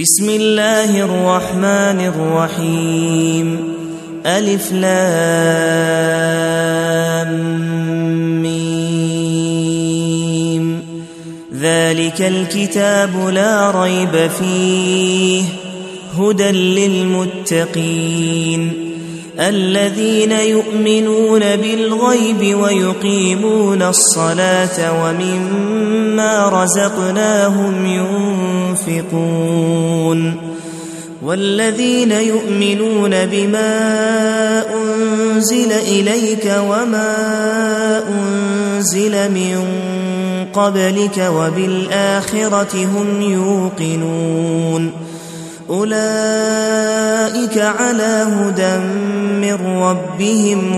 بسم الله الرحمن الرحيم ألف لام ميم ذلك الكتاب لا ريب فيه هدى للمتقين الذين يؤمنون بالغيب ويقيمون الصلاة ومما رزقناهم ينفقون والذين يؤمنون بما أنزل إليك وما أنزل من قبلك وبالآخرة هم يوقنون أولئك على هدى من ربهم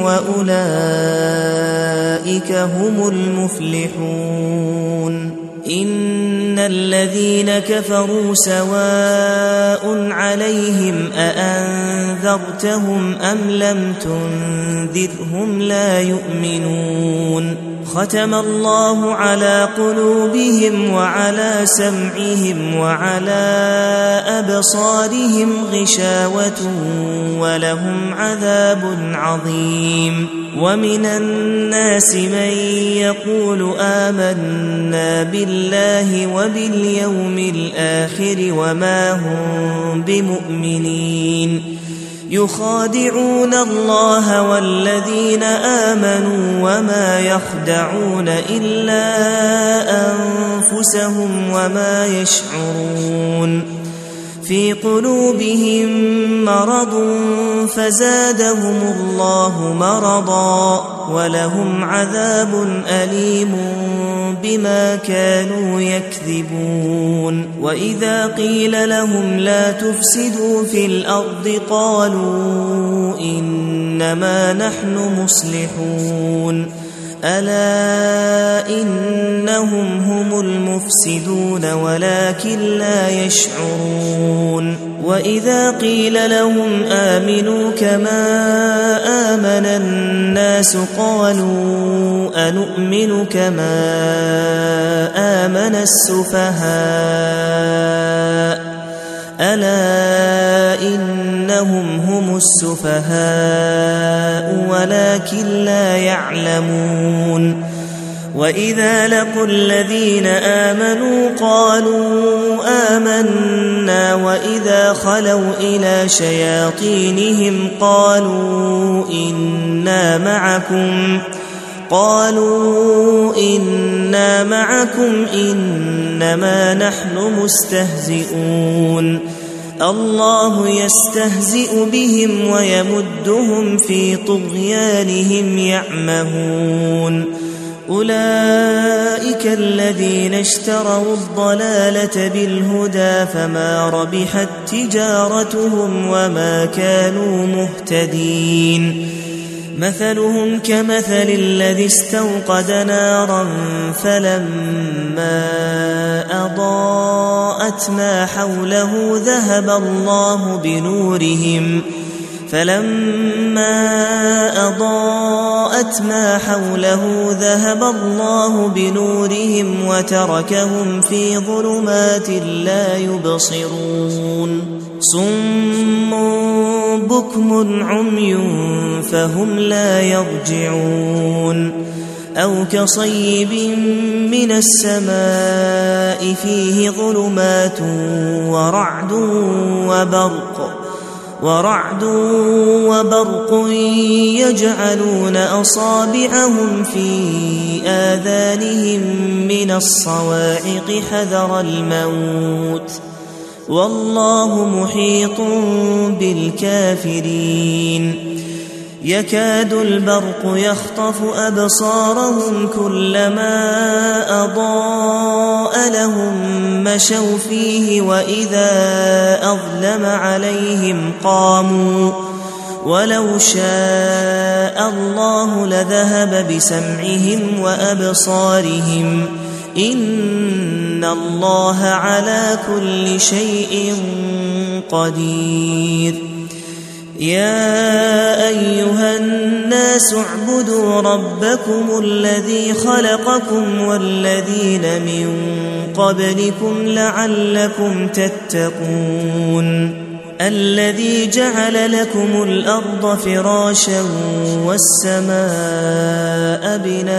وأولئك هم المفلحون إن الذين كفروا سواء عليهم أأنذرتهم أم لم تنذرهم لا يؤمنون ختم الله على قلوبهم وعلى سمعهم وعلى أبصارهم غشاوة ولهم عذاب عظيم ومن الناس من يقول آمنا بالله وباليوم الآخر وما هم بمؤمنين يخادعون الله والذين آمنوا وما يخدعون إلا أنفسهم وما يشعرون في قلوبهم مرض فزادهم الله مرضا ولهم عذاب أليم بما كانوا يكذبون وإذا قيل لهم لا تفسدوا في الأرض قالوا إنما نحن مصلحون ألا إنهم هم المفسدون ولكن لا يشعرون وإذا قيل لهم آمنوا كما آمن الناس قالوا أنؤمن كما آمن السفهاء ألا إنهم هم السفهاء ولكن لا يعلمون وإذا لقوا الذين آمنوا قالوا آمنا وإذا خلوا إلى شياطينهم قالوا إنا معكم إنما نحن مستهزئون الله يستهزئ بهم ويمدهم في طغيانهم يعمهون أولئك الذين اشتروا الضلالة بالهدى فما ربحت تجارتهم وما كانوا مهتدين مثلهم كمثل الذي استوقد نارا فلما أضاءت ما حوله ذهب الله بنورهم وتركهم في ظلمات لا يبصرون صم بكم عمي فهم لا يرجعون أو كصيب من السماء فيه ظلمات ورعد وبرق يجعلون أصابعهم في آذانهم من الصواعق حذر الموت والله محيط بالكافرين يكاد البرق يخطف أبصارهم كلما أضاء لهم مشوا فيه وإذا أظلم عليهم قاموا ولو شاء الله لذهب بسمعهم وأبصارهم إن الله على كل شيء قدير يا أيها الناس اعبدوا ربكم الذي خلقكم والذين من قبلكم لعلكم تتقون الذي جعل لكم الأرض فراشا والسماء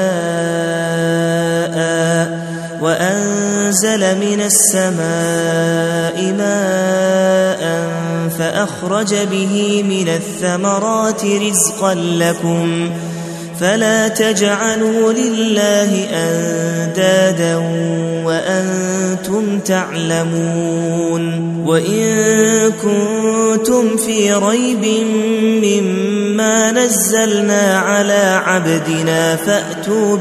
بناء وأنزل من السماء ماء فأخرج به من الثمرات رزقا لكم فلا تجعلوا لله أندادا وأنتم تعلمون وإن كنتم في ريب مما نزلنا على عبدنا فأتوا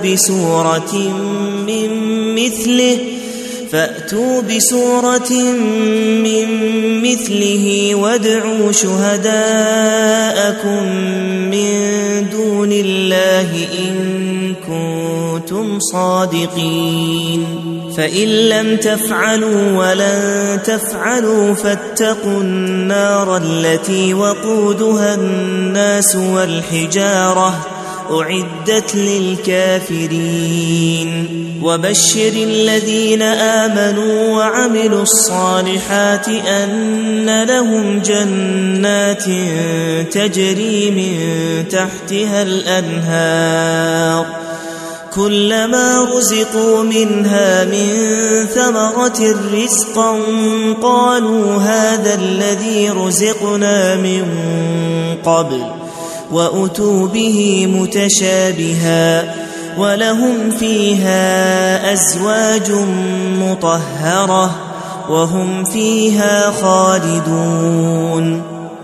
بسورة من مثله وادعوا شهداءكم من دون الله إن كنتم صادقين فإن لم تفعلوا ولن تفعلوا فاتقوا النار التي وقودها الناس والحجارة أعدت للكافرين وبشر الذين آمنوا وعملوا الصالحات أن لهم جنات تجري من تحتها الأنهار كلما رزقوا منها من ثمرة رزقا قالوا هذا الذي رزقنا من قبل وأتوا به متشابها ولهم فيها أزواج مطهرة وهم فيها خالدون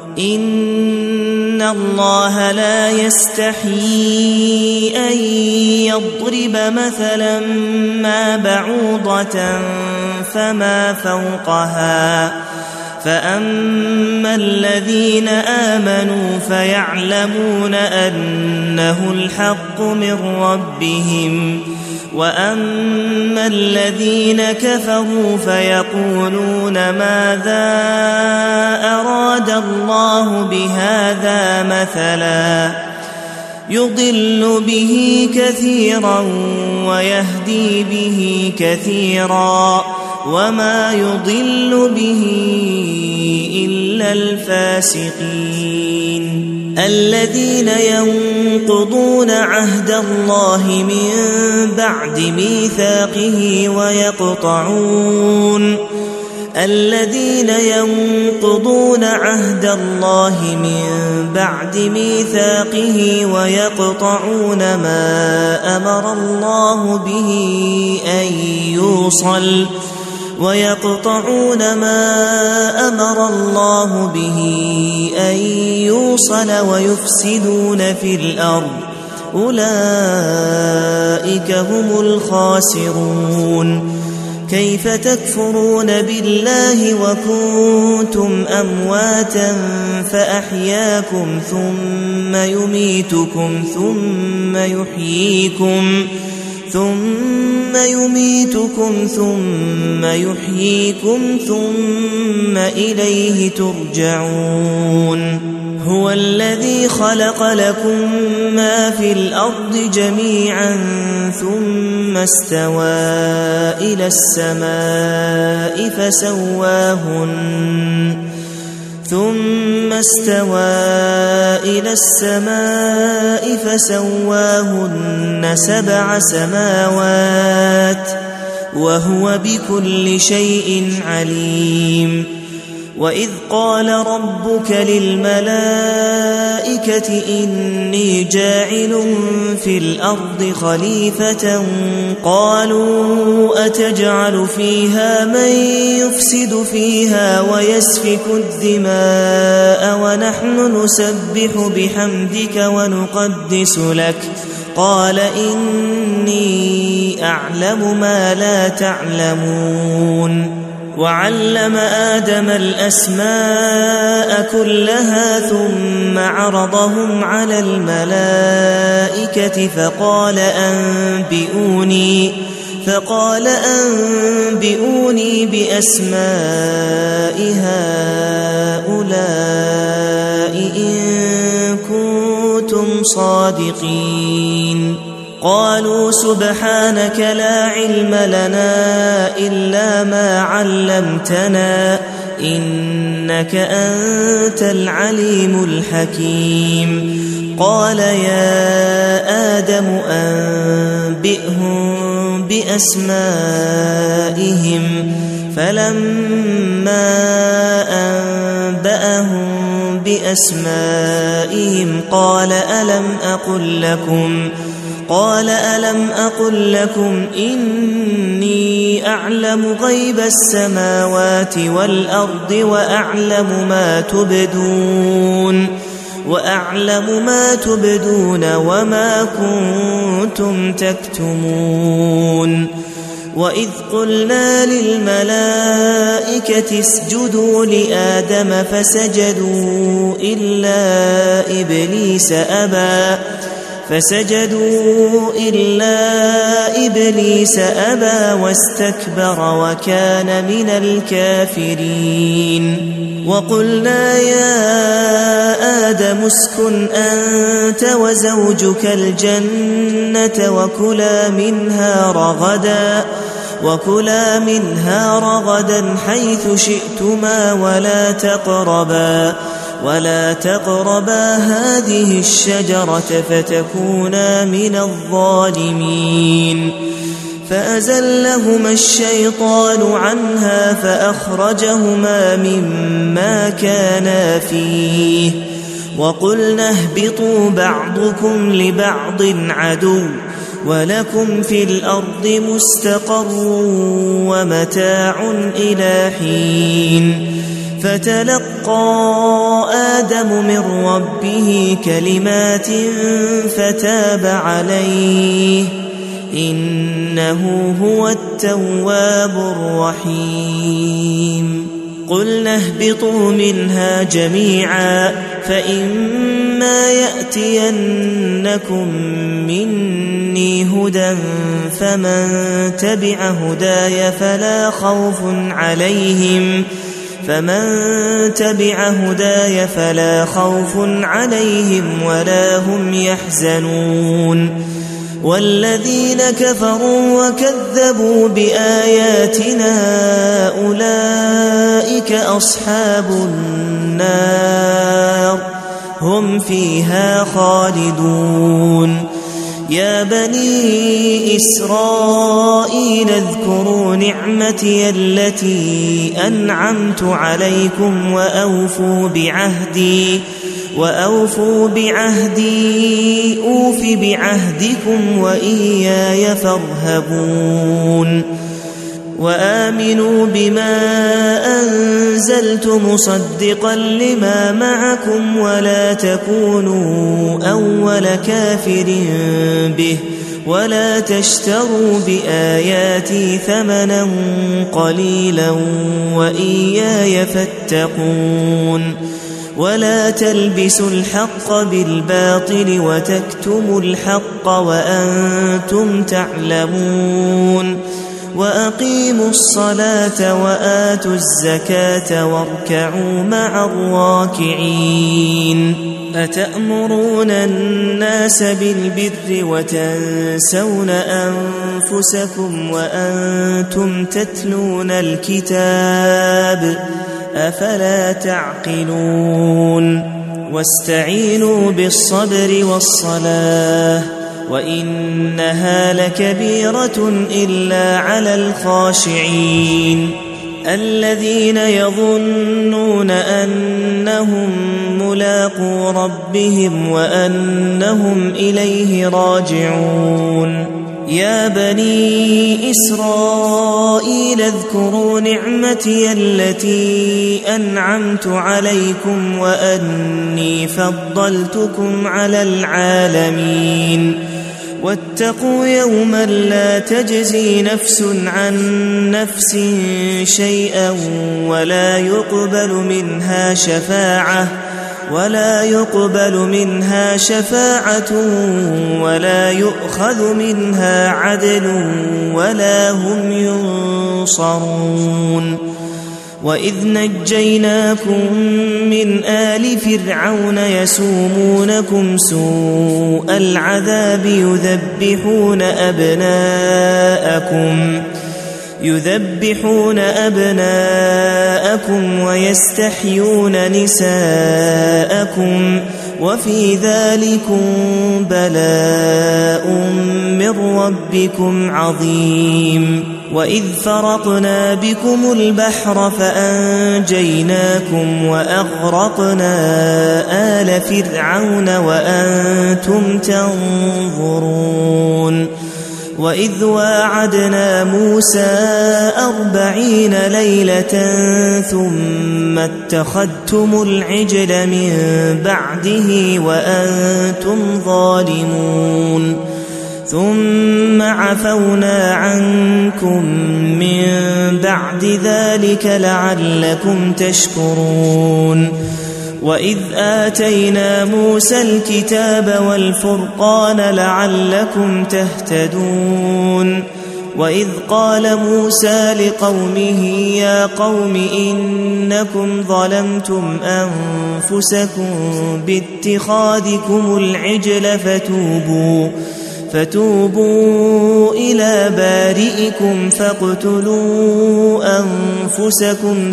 إن الله لا يستحيي أن يضرب مثلا ما بعوضة فما فوقها فأما الذين آمنوا فيعلمون أنه الحق من ربهم وأما الذين كفروا فيقولون ماذا أراد الله بهذا مثلا يضل به كثيرا ويهدي به كثيرا وما يضل به إلا الفاسقين الذين ينقضون عهد الله من بعد ميثاقه ويقطعون ما أمر الله به أن يوصل ويفسدون في الأرض أولئك هم الخاسرون كيف تكفرون بالله وكنتم أمواتا فأحياكم ثم يميتكم ثم يحييكم ثم إليه ترجعون هو الذي خلق لكم ما في الأرض جميعا ثم استوى إلى السماء فسواهن 7 سماوات وهو بكل شيء عليم وإذ قال ربك للملائكة إني جاعل في الأرض خليفة قالوا أتجعل فيها من يفسد فيها ويسفك الدماء ونحن نسبح بحمدك ونقدس لك قال إني أعلم ما لا تعلمون وعلم آدم الأسماء كلها ثم عرضهم على الملائكة فقال أنبئوني بأسماء هؤلاء إن صادقين قالوا سبحانك لا علم لنا إلا ما علمتنا إنك أنت العليم الحكيم قال يا آدم أنبئهم بأسمائهم فلما أنبأهم بأسمائهم قال ألم أقل لكم إني أعلم غيب السماوات والأرض وأعلم ما تبدون وما كنتم تكتمون وإذ قلنا للملائكة اسجدوا لآدم فسجدوا إلا إبليس أبى واستكبر وكان من الكافرين وقلنا يا آدم اسكن أنت وزوجك الجنة وكلا منها رغدا حيث شئتما ولا تقربا هذه الشجرة فتكونا من الظالمين فأزلهما الشيطان عنها فأخرجهما مما كانا فيه وقلنا اهبطوا بعضكم لبعض عدو ولكم في الأرض مستقر ومتاع إلى حين فتلقى آدم من ربه كلمات فتاب عليه إنه هو التواب الرحيم قلنا اهبطوا منها جميعا فإما يأتينكم مني هدى فمن تبع هداي فلا خوف عليهم ولا هم يحزنون والذين كفروا وكذبوا بآياتنا أولئك أصحاب النار هم فيها خالدون يا بني إسرائيل اذكروا نعمتي التي أنعمت عليكم وأوفوا بعهدي أوف بعهدكم وإياي فارهبون وآمنوا بما أنزلت مصدقا لما معكم ولا تكونوا أول كافر به ولا تشتروا بآياتي ثمنا قليلا وإياي فاتقون ولا تلبسوا الحق بالباطل وتكتموا الحق وأنتم تعلمون وأقيموا الصلاة وآتوا الزكاة واركعوا مع الراكعين أتأمرون الناس بالبر وتنسون أنفسكم وأنتم تتلون الكتاب أفلا تعقلون واستعينوا بالصبر والصلاة وإنها لكبيرة إلا على الخاشعين الذين يظنون أنهم ملاقو ربهم وأنهم إليه راجعون يا بني إسرائيل اذكروا نعمتي التي أنعمت عليكم وأني فضلتكم على العالمين واتقوا يوما لا تجزي نفس عن نفس شيئا ولا يقبل منها شفاعة ولا يؤخذ منها عدل ولا هم ينصرون وإذ نجيناكم من آل فرعون يسومونكم سوء العذاب يذبحون أبناءكم ويستحيون نساءكم وفي ذلكم بلاء من ربكم عظيم. وإذ فرقنا بكم البحر فأنجيناكم وأغرقنا آل فرعون وأنتم تنظرون. وإذ واعدنا موسى 40 ليلة ثم اتخذتم العجل من بعده وأنتم ظالمون ثم عفونا عنكم من بعد ذلك لعلكم تشكرون. وإذ آتينا موسى الكتاب والفرقان لعلكم تهتدون. وإذ قال موسى لقومه يا قوم إنكم ظلمتم أنفسكم باتخاذكم العجل فتوبوا إلى بارئكم فاقتلوا أنفسكم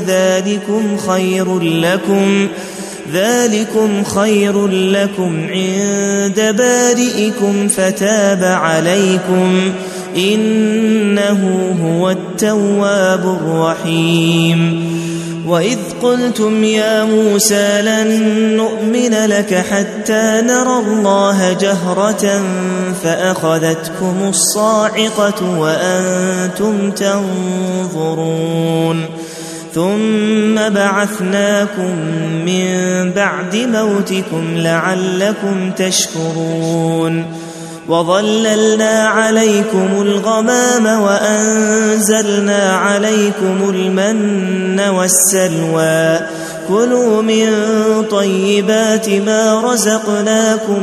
ذلكم خير لكم عند بارئكم فتاب عليكم إنه هو التواب الرحيم. وإذ قلتم يا موسى لن نؤمن لك حتى نرى الله جهرة فأخذتكم الصاعقة وأنتم تنظرون ثم بعثناكم من بعد موتكم لعلكم تشكرون. وظللنا عليكم الغمام وأنزلنا عليكم المن والسلوى كلوا من طيبات ما رزقناكم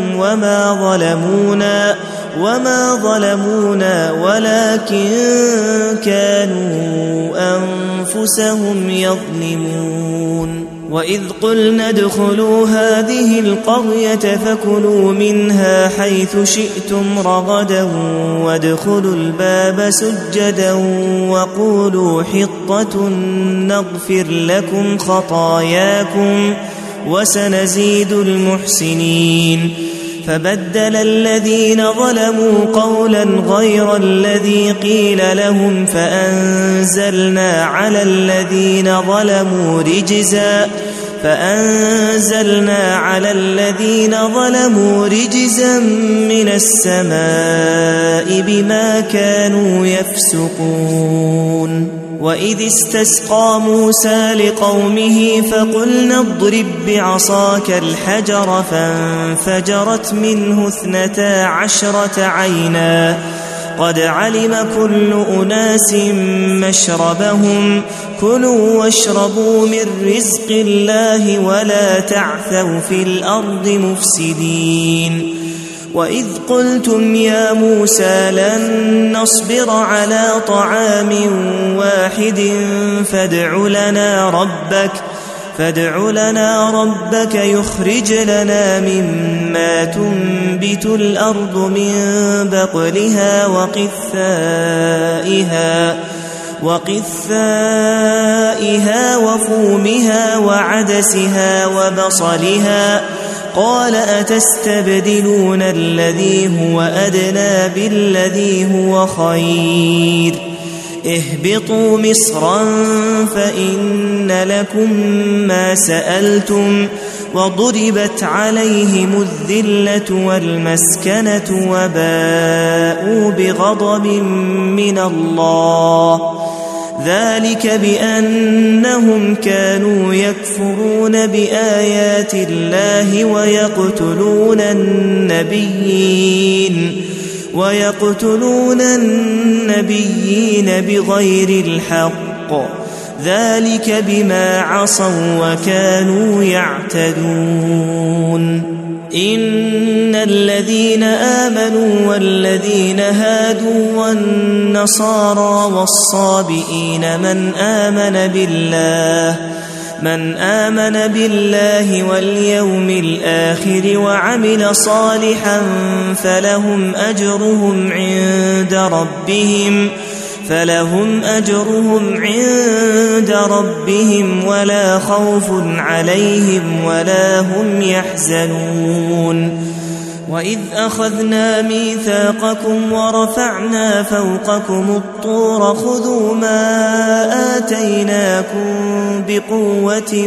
وما ظلمونا ولكن كانوا أنفسهم يظلمون. وإذ قلنا ادخلوا هذه القرية فكلوا منها حيث شئتم رغدا وادخلوا الباب سجدا وقولوا حطة نغفر لكم خطاياكم وسنزيد المحسنين. فبدل الذين ظلموا قولا غير الذي قيل لهم فأنزلنا على الذين ظلموا رجزا من السماء بما كانوا يفسقون. وإذ استسقى موسى لقومه فقلنا اضرب بعصاك الحجر فانفجرت منه 12 عينا قد علم كل أناس مشربهم كلوا واشربوا من رزق الله ولا تعثوا في الأرض مفسدين. وإذ قلتم يا موسى لن نصبر على طعام واحد فادع لنا ربك يخرج لنا مما تنبت الأرض من بقلها وقثائها وفومها وعدسها وبصلها قال أتستبدلون الذي هو أدنى بالذي هو خير اهبطوا مصرا فإن لكم ما سألتم وضربت عليهم الذلة والمسكنة وباءوا بغضب من الله ذلك بأنهم كانوا يكفرون بآيات الله ويقتلون النبيين بغير الحق ذلك بما عصوا وكانوا يعتدون. إن الذين آمنوا والذين هادوا والنصارى والصابئين من آمن بالله واليوم الآخر وعمل صالحا فلهم أجرهم عند ربهم ولا خوف عليهم ولا هم يحزنون. وإذ أخذنا ميثاقكم ورفعنا فوقكم الطور خذوا ما آتيناكم بقوة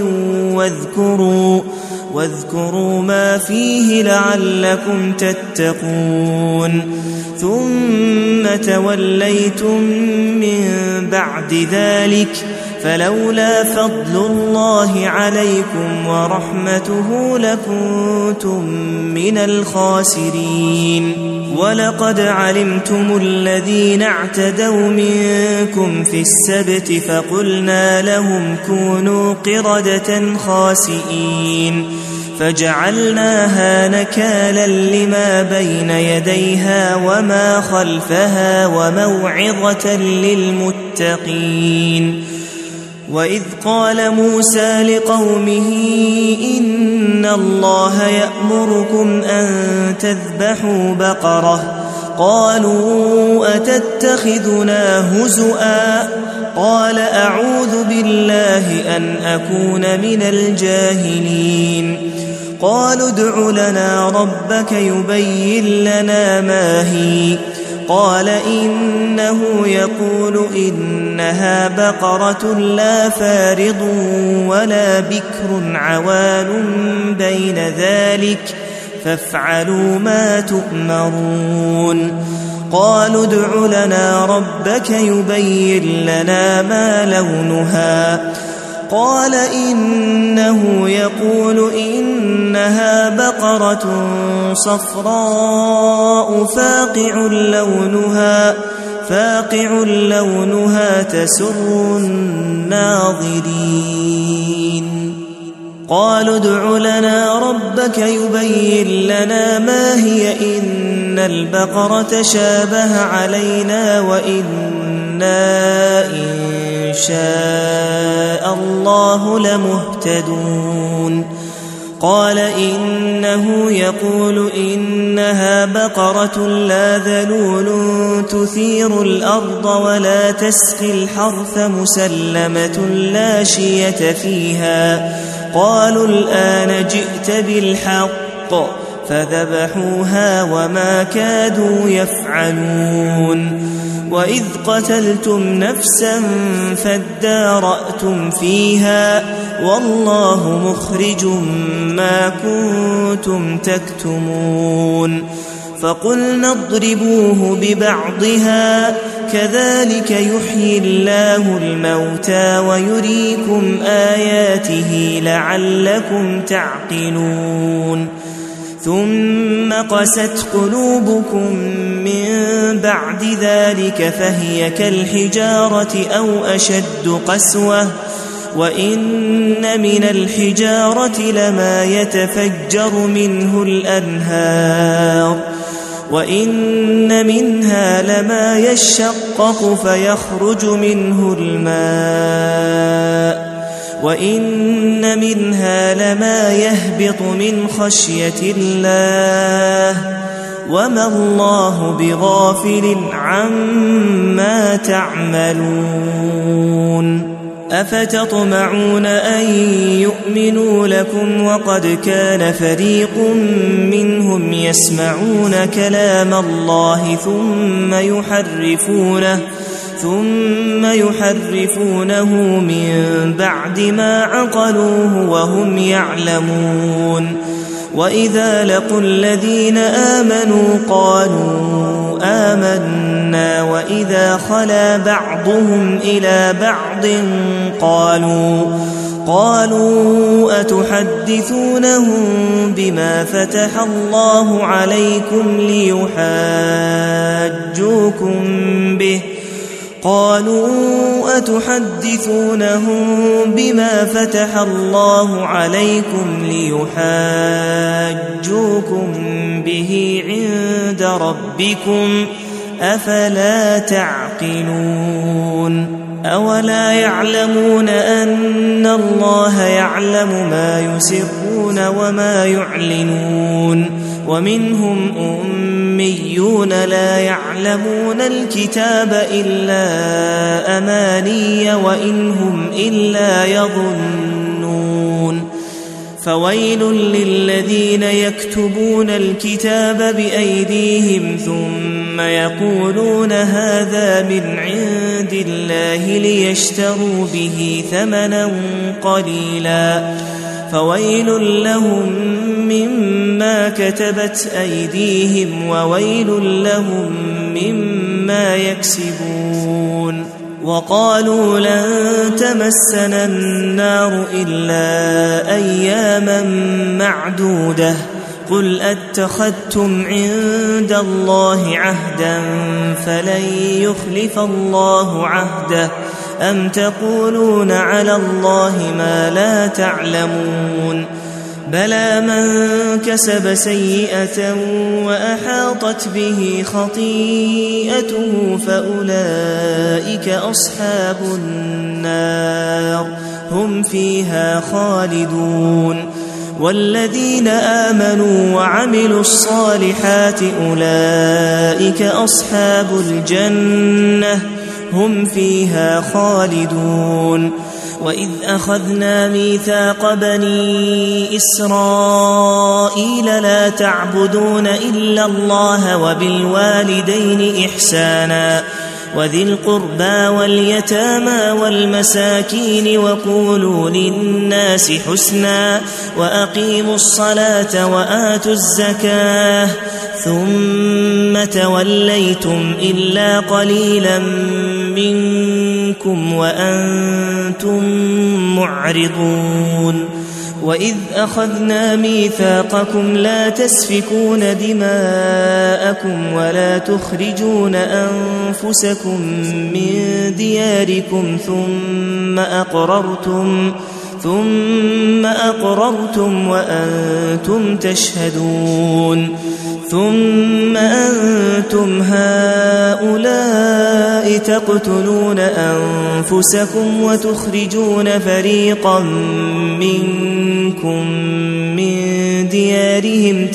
واذكروا ما فيه لعلكم تتقون. ثم توليتم من بعد ذلك فلولا فضل الله عليكم ورحمته لكنتم من الخاسرين. ولقد علمتم الذين اعتدوا منكم في السبت فقلنا لهم كونوا قردة خاسئين فجعلناها نكالا لما بين يديها وما خلفها وموعظة للمتقين. وإذ قال موسى لقومه إن الله يأمركم أن تذبحوا بقرة قالوا أتتخذنا هزؤا قال أعوذ بالله أن أكون من الجاهلين. قالوا ادع لنا ربك يبين لنا ما هي قال إنه يقول إنها بقرة لا فارض ولا بكر عوان بين ذلك فافعلوا ما تؤمرون. قالوا ادع لنا ربك يبين لنا ما لونها قال إنه يقول إنها بقرة صفراء فاقع لونها تسر الناظرين. قالوا ادع لنا ربك يبين لنا ما هي إن البقرة شابه علينا وإنا إن شاء الله لمهتدون. قال إنه يقول إنها بقرة لا ذلول تثير الأرض ولا تسقي الحرث مسلمة لا شية فيها. قالوا الآن جئت بالحق فذبحوها وما كادوا يفعلون. وإذ قتلتم نفسا فادارأتم فيها والله مخرج ما كنتم تكتمون. فقلنا اضربوه ببعضها كذلك يحيي الله الموتى ويريكم آياته لعلكم تعقلون. ثم قست قلوبكم من بعد ذلك فهي كالحجارة أو أشد قسوة وإن من الحجارة لما يتفجر منه الأنهار وإن منها لما يشقق فيخرج منه الماء وإن منها لما يهبط من خشية الله وما الله بغافل عما تعملون. أفتطمعون أن يؤمنوا لكم وقد كان فريق منهم يسمعون كلام الله ثم يحرفونه من بعد ما عقلوه وهم يعلمون. وإذا لقوا الذين آمنوا قالوا آمنا وإذا خلا بعضهم إلى بعض قالوا أتحدثونهم بما فتح الله عليكم ليحاجوكم به قالوا أتحدثونهم بما فتح الله عليكم ليحاجوكم به عند ربكم أفلا تعقلون أولا يعلمون أن الله يعلم ما يسرون وما يعلنون ومنهم أميون لا يعلمون الكتاب إلا أماني وإن هم إلا يظنون فويل للذين يكتبون الكتاب بأيديهم ثم يقولون هذا من عند الله ليشتروا به ثمنا قليلا فويل لهم مما كتبت أيديهم وويل لهم مما يكسبون وقالوا لن تمسنا النار إلا أياما معدودة قل أتخذتم عند الله عهدا فلن يخلف الله عهده أم تقولون على الله ما لا تعلمون بلى من كسب سيئة وأحاطت به خطيئته فأولئك أصحاب النار هم فيها خالدون والذين آمنوا وعملوا الصالحات أولئك أصحاب الجنة هم فيها خالدون وإذ أخذنا ميثاق بني إسرائيل لا تعبدون إلا الله وبالوالدين إحسانا وذي القربى واليتامى والمساكين وقولوا للناس حسنا وأقيموا الصلاة وآتوا الزكاة ثم توليتم إلا قليلا منكم وأنتم معرضون وإذ أخذنا ميثاقكم لا تسفكون دماءكم ولا تخرجون أنفسكم من دياركم ثم أقررتم وأنتم تشهدون ثم أنتم هؤلاء تقتلون أنفسكم وتخرجون فريقا منكم من ديارهم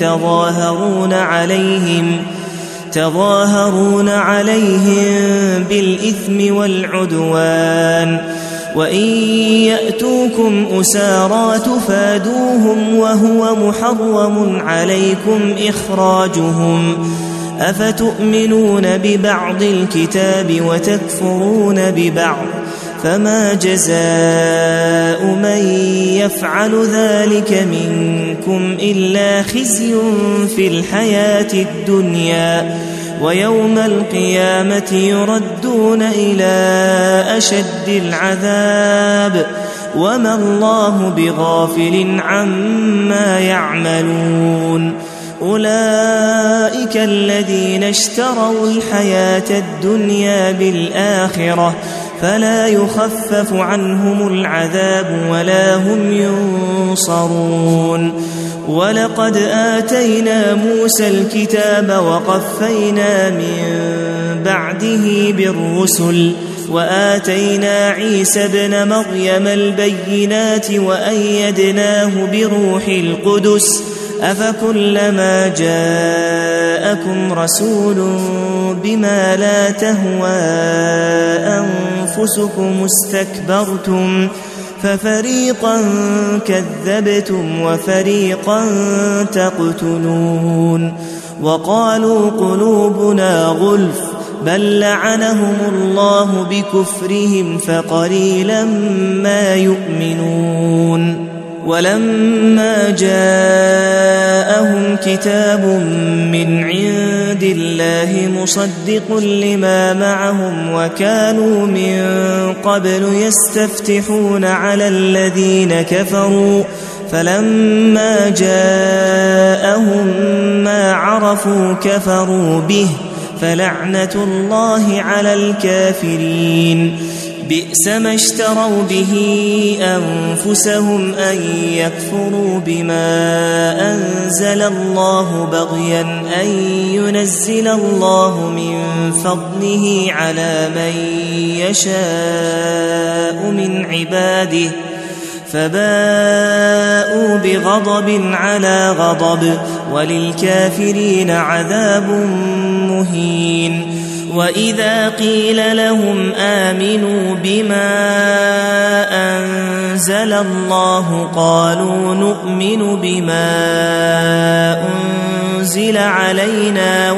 تظاهرون عليهم بالإثم والعدوان وإن يأتوكم أسارى تفادوهم وهو محرم عليكم إخراجهم أفتؤمنون ببعض الكتاب وتكفرون ببعض فما جزاء من يفعل ذلك منكم إلا خزي في الحياة الدنيا ويوم القيامة يردون إلى أشد العذاب وما الله بغافل عما يعملون أولئك الذين اشتروا الحياة الدنيا بالآخرة فلا يخفف عنهم العذاب ولا هم ينصرون ولقد آتينا موسى الكتاب وقفينا من بعده بالرسل وآتينا عيسى ابن مريم البينات وأيدناه بروح القدس أفكلما جاءكم رسول بما لا تهوى أنفسكم استكبرتم ففريقا كذبتم وفريقا تقتلون وقالوا قلوبنا غلف بل لعنهم الله بكفرهم فقليلا ما يؤمنون ولما جاءهم كتاب من عند الله مصدق لما معهم وكانوا من قبل يستفتحون على الذين كفروا فلما جاءهم ما عرفوا كفروا به فلعنة الله على الكافرين. بئس ما اشتروا به أنفسهم أن يكفروا بما أنزل الله بغيا أن ينزل الله من فضله على من يشاء من عباده فباءوا بغضب على غضب وللكافرين عذاب مهين. وإذا قيل لهم آمنوا بما أنزل الله قالوا نؤمن بما أنزل علينا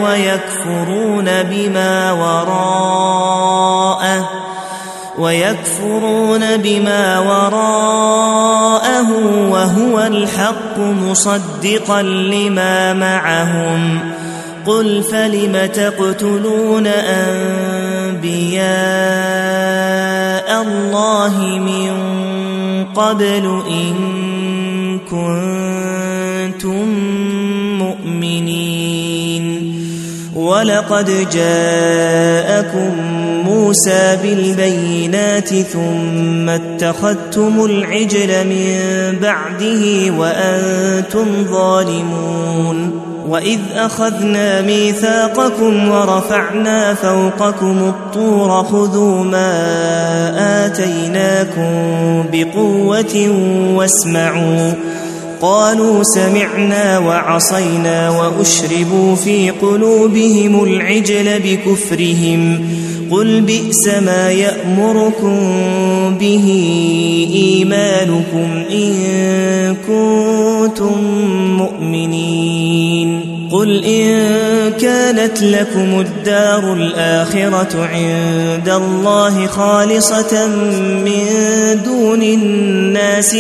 ويكفرون بما وراءه وهو الحق مصدقا لما معهم. قل فلم تقتلون أنبياء الله من قبل إن كنتم مؤمنين؟ ولقد جاءكم موسى بالبينات ثم اتخذتم العجل من بعده وأنتم ظالمون. وإذ أخذنا ميثاقكم ورفعنا فوقكم الطور خذوا ما آتيناكم بقوة واسمعوا. قالوا سمعنا وعصينا وأشربوا في قلوبهم العجل بكفرهم. قل بئس ما يأمركم به إيمانكم إن كنتم مؤمنين. قل إن كانت لكم الدار الآخرة عند الله خالصة من دون الناس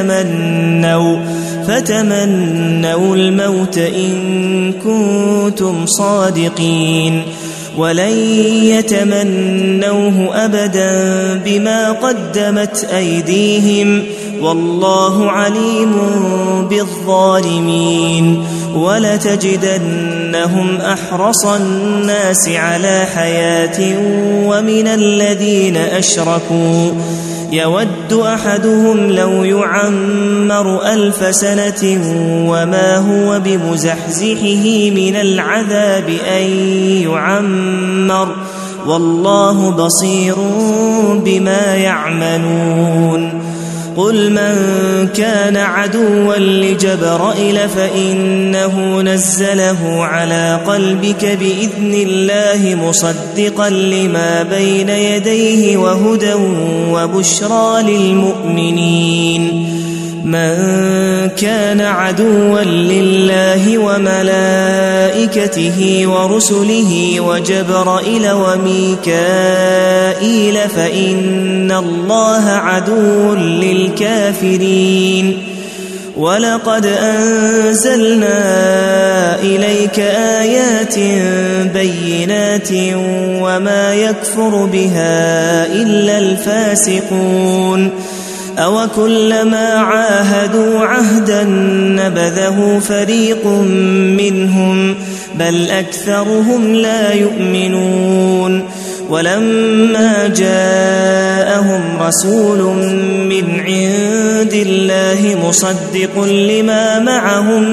فتمنوا الموت إن كنتم صادقين ولن يتمنوه أبدا بما قدمت أيديهم والله عليم بالظالمين. ولتجدنهم أحرص الناس على حياة ومن الذين أشركوا يود أحدهم لو يعمر 1000 سنة وما هو بمزحزحه من العذاب أن يعمر والله بصير بما يعملون. قل من كان عدوا لجبرائيل فإنه نزله على قلبك بإذن الله مصدقا لما بين يديه وهدى وبشرى للمؤمنين. من كان عدوا لله وملائكته ورسله وجبرائيل وميكائيل فإن الله عدو للكافرين. ولقد أنزلنا إليك آيات بينات وما يكفر بها إلا الفاسقون. أوكلما عاهدوا عهدا نبذه فريق منهم بل أكثرهم لا يؤمنون. ولما جاءهم رسول من عند الله مصدق لما معهم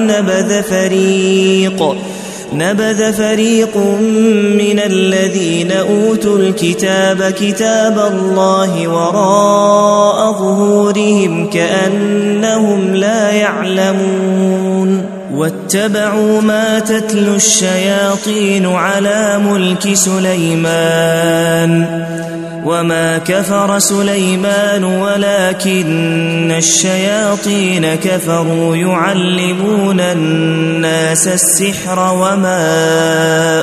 نبذ فريق من الذين أوتوا الكتاب كتاب الله وراء ظهورهم كأنهم لا يعلمون. واتبعوا ما تتلو الشياطين على ملك سليمان وما كفر سليمان ولكن الشياطين كفروا يعلمون الناس السحر وما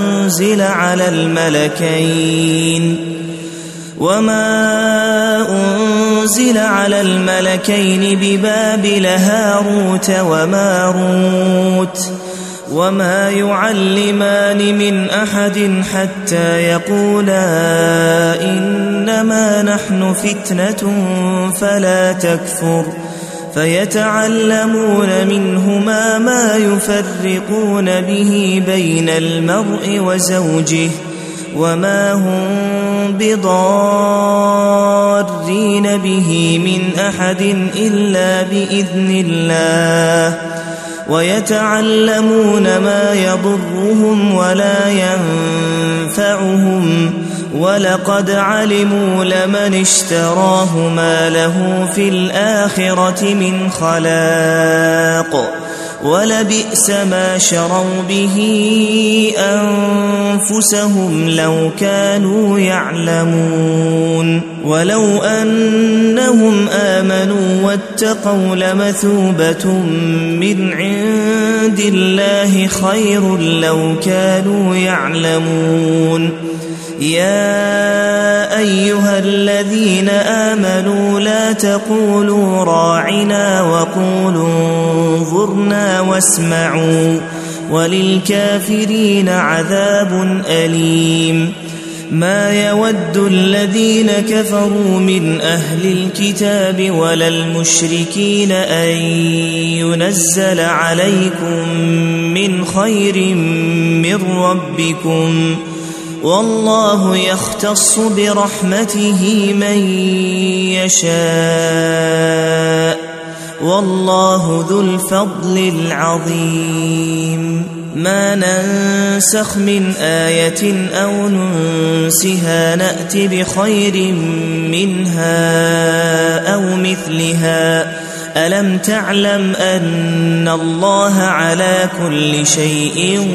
أنزل على الملكين ببابل هاروت وماروت وما يعلمان من أحد حتى يقولا إنما نحن فتنة فلا تكفر فيتعلمون منهما ما يفرقون به بين المرء وزوجه وما هم بضارين به من أحد إلا بإذن الله ويتعلمون ما يضرهم ولا ينفعهم ولقد علموا لمن اشتراه ما له في الآخرة من خلاق ولبئس ما شروا به أنفسهم لو كانوا يعلمون ولو أنهم آمنوا واتقوا لمثوبة من عند الله خير لو كانوا يعلمون يا أيها الذين آمنوا لا تقولوا راعنا وقولوا انظرنا واسمعوا وللكافرين عذاب أليم ما يود الذين كفروا من أهل الكتاب ولا المشركين أن ينزل عليكم من خير من ربكم والله يختص برحمته من يشاء والله ذو الفضل العظيم ما ننسخ من آية أو ننسها نأت بخير منها أو مثلها ألم تعلم أن الله على كل شيء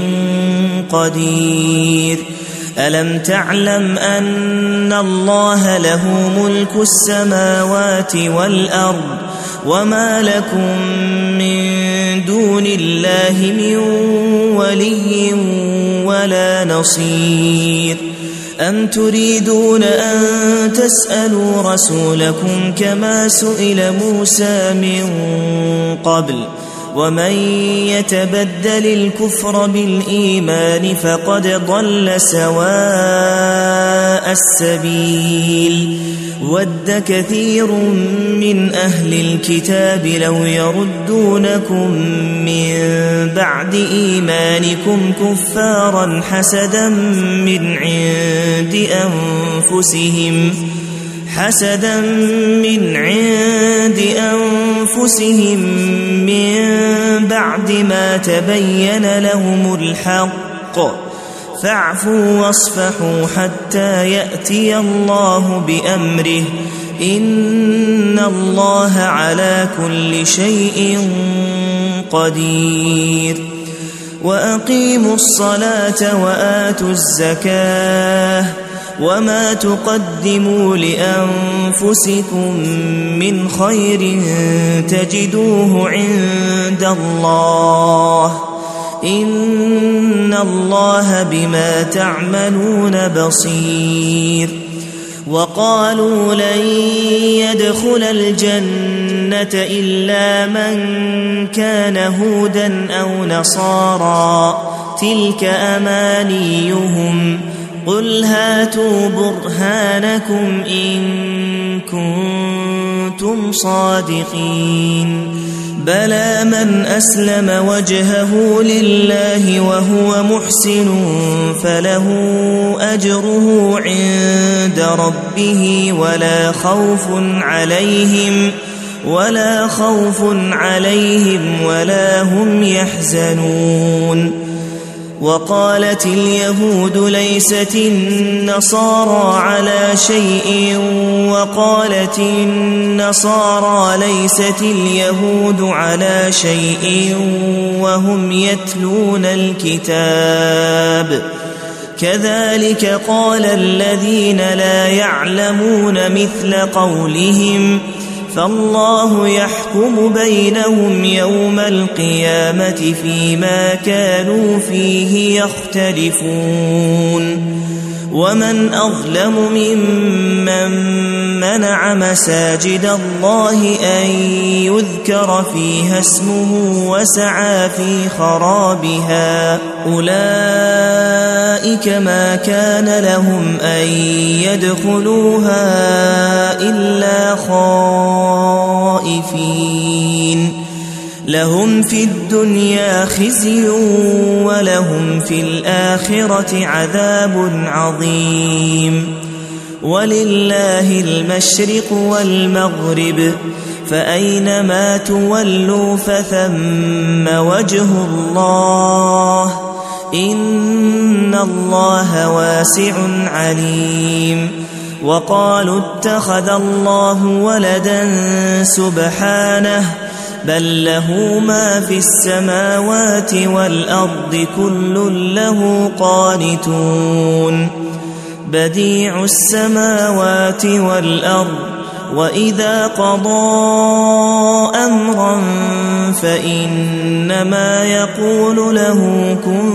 قدير ألم تعلم أن الله له ملك السماوات والأرض وما لكم من دون الله من ولي ولا نصير أم تريدون أن تسألوا رسولكم كما سئل موسى من قبل ومن يتبدل الكفر بالإيمان فقد ضل سواء السبيل ود كثير من أهل الكتاب لو يردونكم من بعد إيمانكم كفارا حسدا من عند أنفسهم من بعد ما تبين لهم الحق فاعفوا واصفحوا حتى يأتي الله بأمره إن الله على كل شيء قدير وأقيموا الصلاة وآتوا الزكاة وما تقدموا لأنفسكم من خير تجدوه عند الله إن الله بما تعملون بصير وقالوا لن يدخل الجنة إلا من كان هودا أو نصارى تلك أمانيهم قل هاتوا برهانكم إن كنتم صادقين بلى من أسلم وجهه لله وهو محسن فله أجره عند ربه ولا خوف عليهم ولا هم يحزنون وقالت اليهود ليست النصارى على شيء وقالت النصارى ليست اليهود على شيء وهم يتلون الكتاب كذلك قال الذين لا يعلمون مثل قولهم فالله يحكم بينهم يوم القيامة فيما كانوا فيه يختلفون ومن أظلم ممن منع مساجد الله أن يذكر فيها اسمه وسعى في خرابها أولئك ما كان لهم أن يدخلوها إلا خائفين لهم في الدنيا خزي ولهم في الآخرة عذاب عظيم ولله المشرق والمغرب فأينما تولوا فثم وجه الله إن الله واسع عليم وقالوا اتخذ الله ولدا سبحانه بل له ما في السماوات والأرض كل له قانتون بديع السماوات والأرض وإذا قضى أمرا فإنما يقول له كن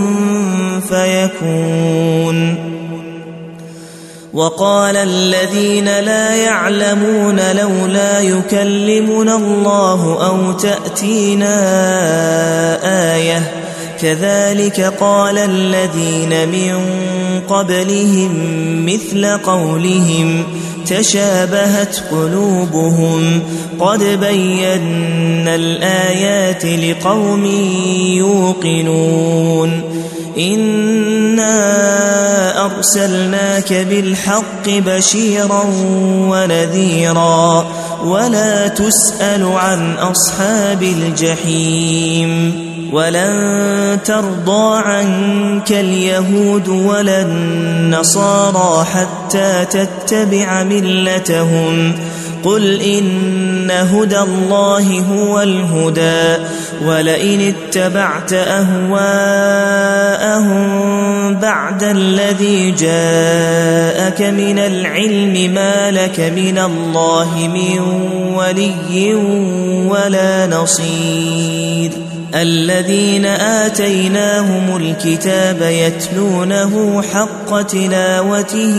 فيكون وقال الذين لا يعلمون لولا يكلمنا الله أو تأتينا آية كذلك قال الذين من قبلهم مثل قولهم تشابهت قلوبهم قد بينا الآيات لقوم يوقنون إنا أرسلناك بالحق بشيرا ونذيرا ولا تسأل عن أصحاب الجحيم ولن ترضى عنك اليهود ولا النصارى حتى تتبع ملتهم قل إن هدى الله هو الهدى ولئن اتبعت أهواءهم بعد الذي جاءك من العلم ما لك من الله من ولي ولا نصير الذين آتيناهم الكتاب يتلونه حق تلاوته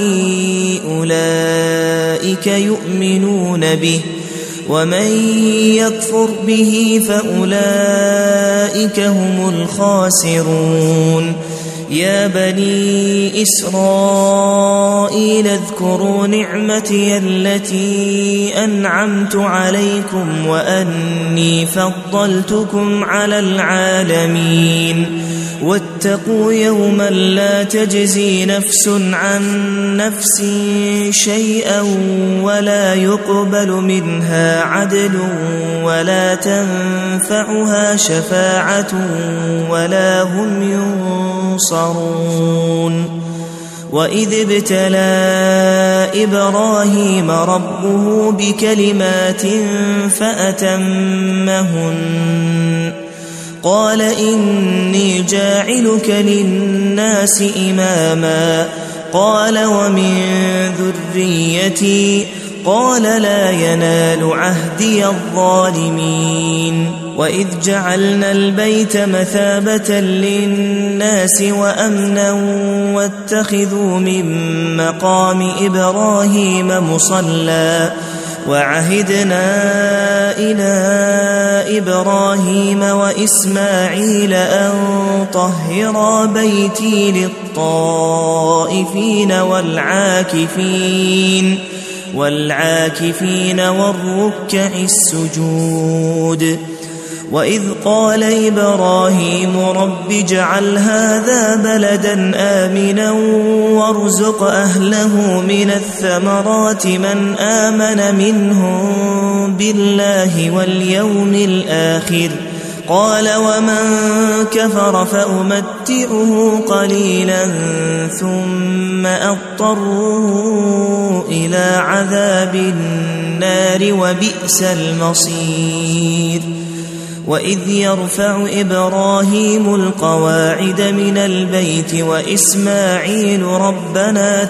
أولئك يؤمنون به ومن يكفر به فأولئك هم الخاسرون يا بني إسرائيل اذكروا نعمتي التي أنعمت عليكم وأني فضلتكم على العالمين واتقوا يوما لا تجزي نفس عن نفس شيئا ولا يقبل منها عدل ولا تنفعها شفاعة ولا هم ينصرون وإذ ابتلى إبراهيم ربه بكلمات فأتمهن قال إني جاعلك للناس إماما قال ومن ذريتي قال لا ينال عهدي الظالمين وإذ جعلنا البيت مثابة للناس وأمنا واتخذوا من مقام إبراهيم مصلى وعهدنا إلى إبراهيم وإسماعيل أن طهرا بيتي للطائفين والعاكفين والركع السجود وإذ قال إبراهيم رب اجعل هذا بلدا آمنا وارزق أهله من الثمرات من آمن منهم بالله واليوم الآخر قال ومن كفر فأمتعه قليلا ثم أضطره إلى عذاب النار وبئس المصير وإذ يرفع إبراهيم القواعد من البيت وإسماعيل ربنا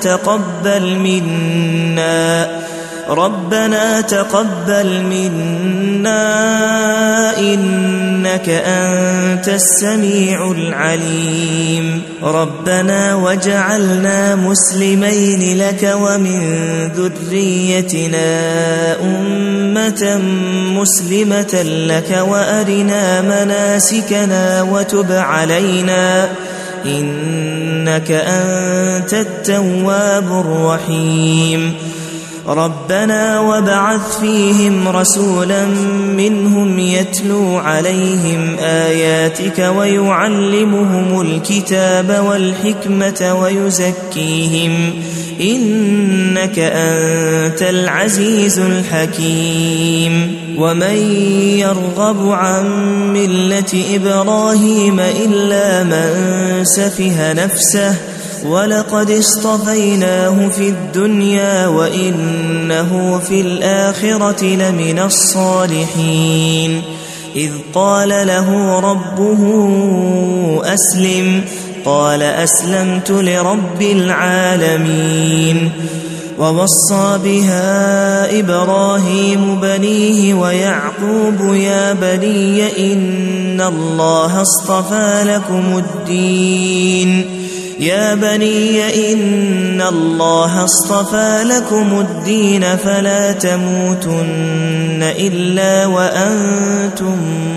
تقبل منا إنك إنك أنت السميع العليم ربنا واجعلنا مسلمين لك ومن ذريتنا أمة مسلمة لك وأرنا مناسكنا وتب علينا إنك أنت التواب الرحيم ربنا وابعث فيهم رسولا منهم يتلو عليهم آياتك ويعلمهم الكتاب والحكمة ويزكيهم إنك أنت العزيز الحكيم ومن يرغب عن ملة إبراهيم إلا من سفه نفسه ولقد اصطفيناه في الدنيا وإنه في الآخرة لمن الصالحين إذ قال له ربه أسلم قال أسلمت لرب العالمين ووصى بها إبراهيم بنيه ويعقوب يا بني إن الله اصطفى لكم الدين يا بني إن الله اصطفى لكم الدين فلا تموتن إلا وأنتم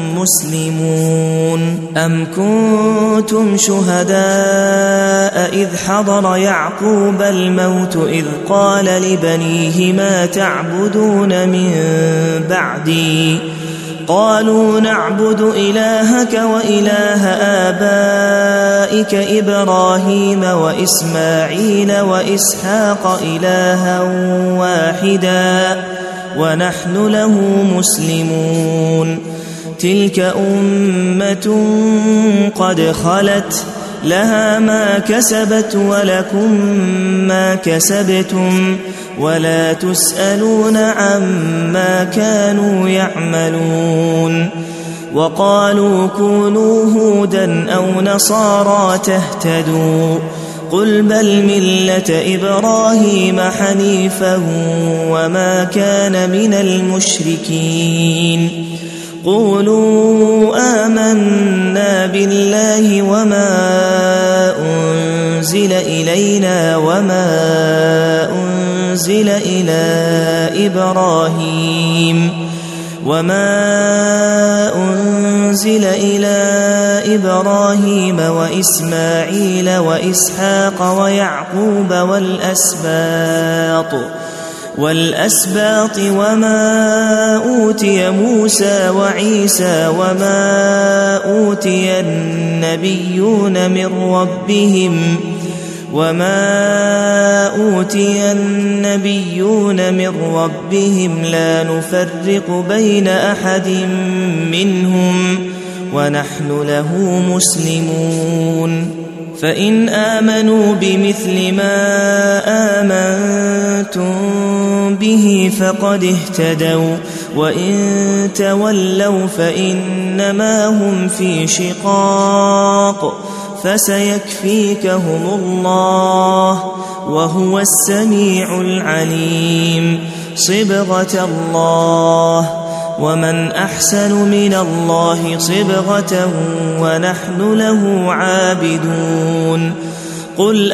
مسلمون أم كنتم شهداء إذ حضر يعقوب الموت إذ قال لبنيه ما تعبدون من بعدي قالوا نعبد إلهك وإله آبائك إبراهيم وإسماعيل وإسحاق إلها واحدا ونحن له مسلمون تلك أمة قد خلت لها ما كسبت ولكم ما كسبتم ولا تسألون عما كانوا يعملون وقالوا كونوا هودا أو نصارى تهتدوا قل بل ملة إبراهيم حنيفا وما كان من المشركين قولوا آمنا بالله وما أنزل إلينا وما أنزل إلى إبراهيم وإسماعيل وإسحاق ويعقوب والأسباط وما أوتي موسى وعيسى وما أوتي النبيون من ربهم لا نفرق بين أحد منهم ونحن له مسلمون فإن آمنوا بمثل ما آمنتم به فقد اهتدوا وإن تولوا فإنما هم في شقاق فسيكفيكهم الله وهو السميع العليم صبغة الله ومن أحسن من الله صبغة ونحن له عابدون قل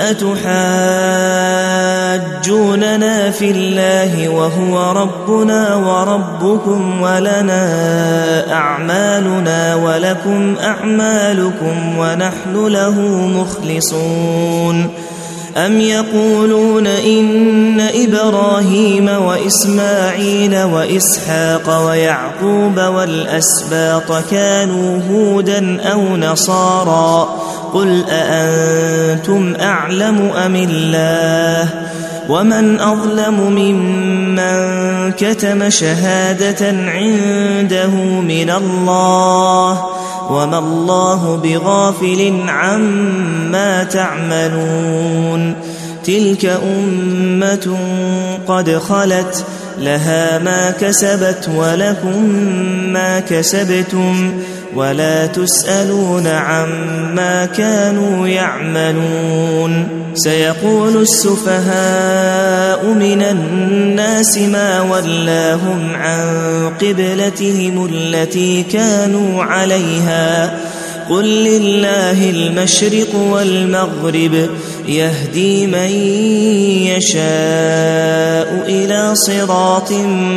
أتحاجوننا في الله وهو ربنا وربكم ولنا أعمالنا ولكم أعمالكم ونحن له مخلصون أم يقولون إن إبراهيم وإسماعيل وإسحاق ويعقوب والأسباط كانوا هودا أو نصارى قل أأنتم أعلم أم الله ومن أظلم ممن كتم شهادة عنده من الله وما الله بغافل عما تعملون تلك أمة قد خلت لها ما كسبت ولكم ما كسبتم ولا تسألون عما كانوا يعملون سيقول السفهاء من الناس ما ولاهم عن قبلتهم التي كانوا عليها قل لله المشرق والمغرب يهدي من يشاء إلى صراط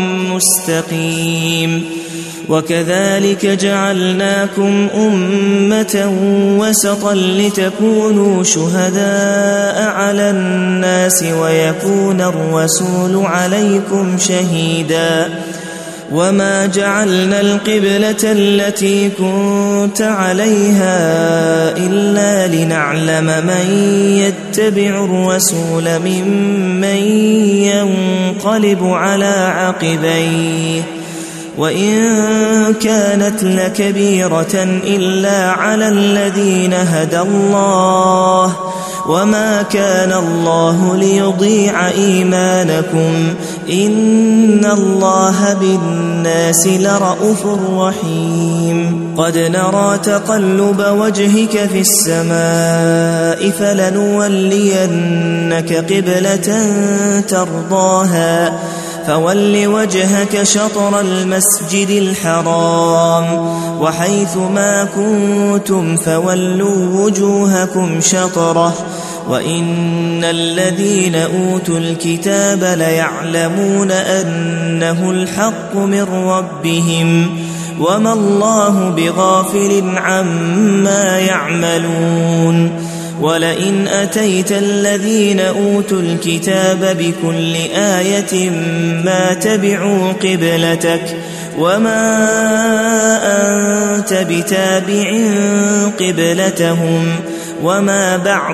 مستقيم وكذلك جعلناكم أمة وسطا لتكونوا شهداء على الناس ويكون الرسول عليكم شهيدا وما جعلنا القبلة التي كنت عليها إلا لنعلم من يتبع الرسول ممن ينقلب على عقبيه وإن كانت لكبيرة إلا على الذين هدى الله وما كان الله ليضيع إيمانكم إن الله بالناس لرءوف رحيم قد نرى تقلب وجهك في السماء فلنولينك قبلة ترضاها فول وجهك شطر المسجد الحرام وحيث ما كنتم فولوا وجوهكم شطره وإن الذين أوتوا الكتاب ليعلمون أنه الحق من ربهم وما الله بغافل عما يعملون ولئن أتيت الذين أوتوا الكتاب بكل آية ما تبعوا قبلتك وما أنت بتابع قبلتهم وما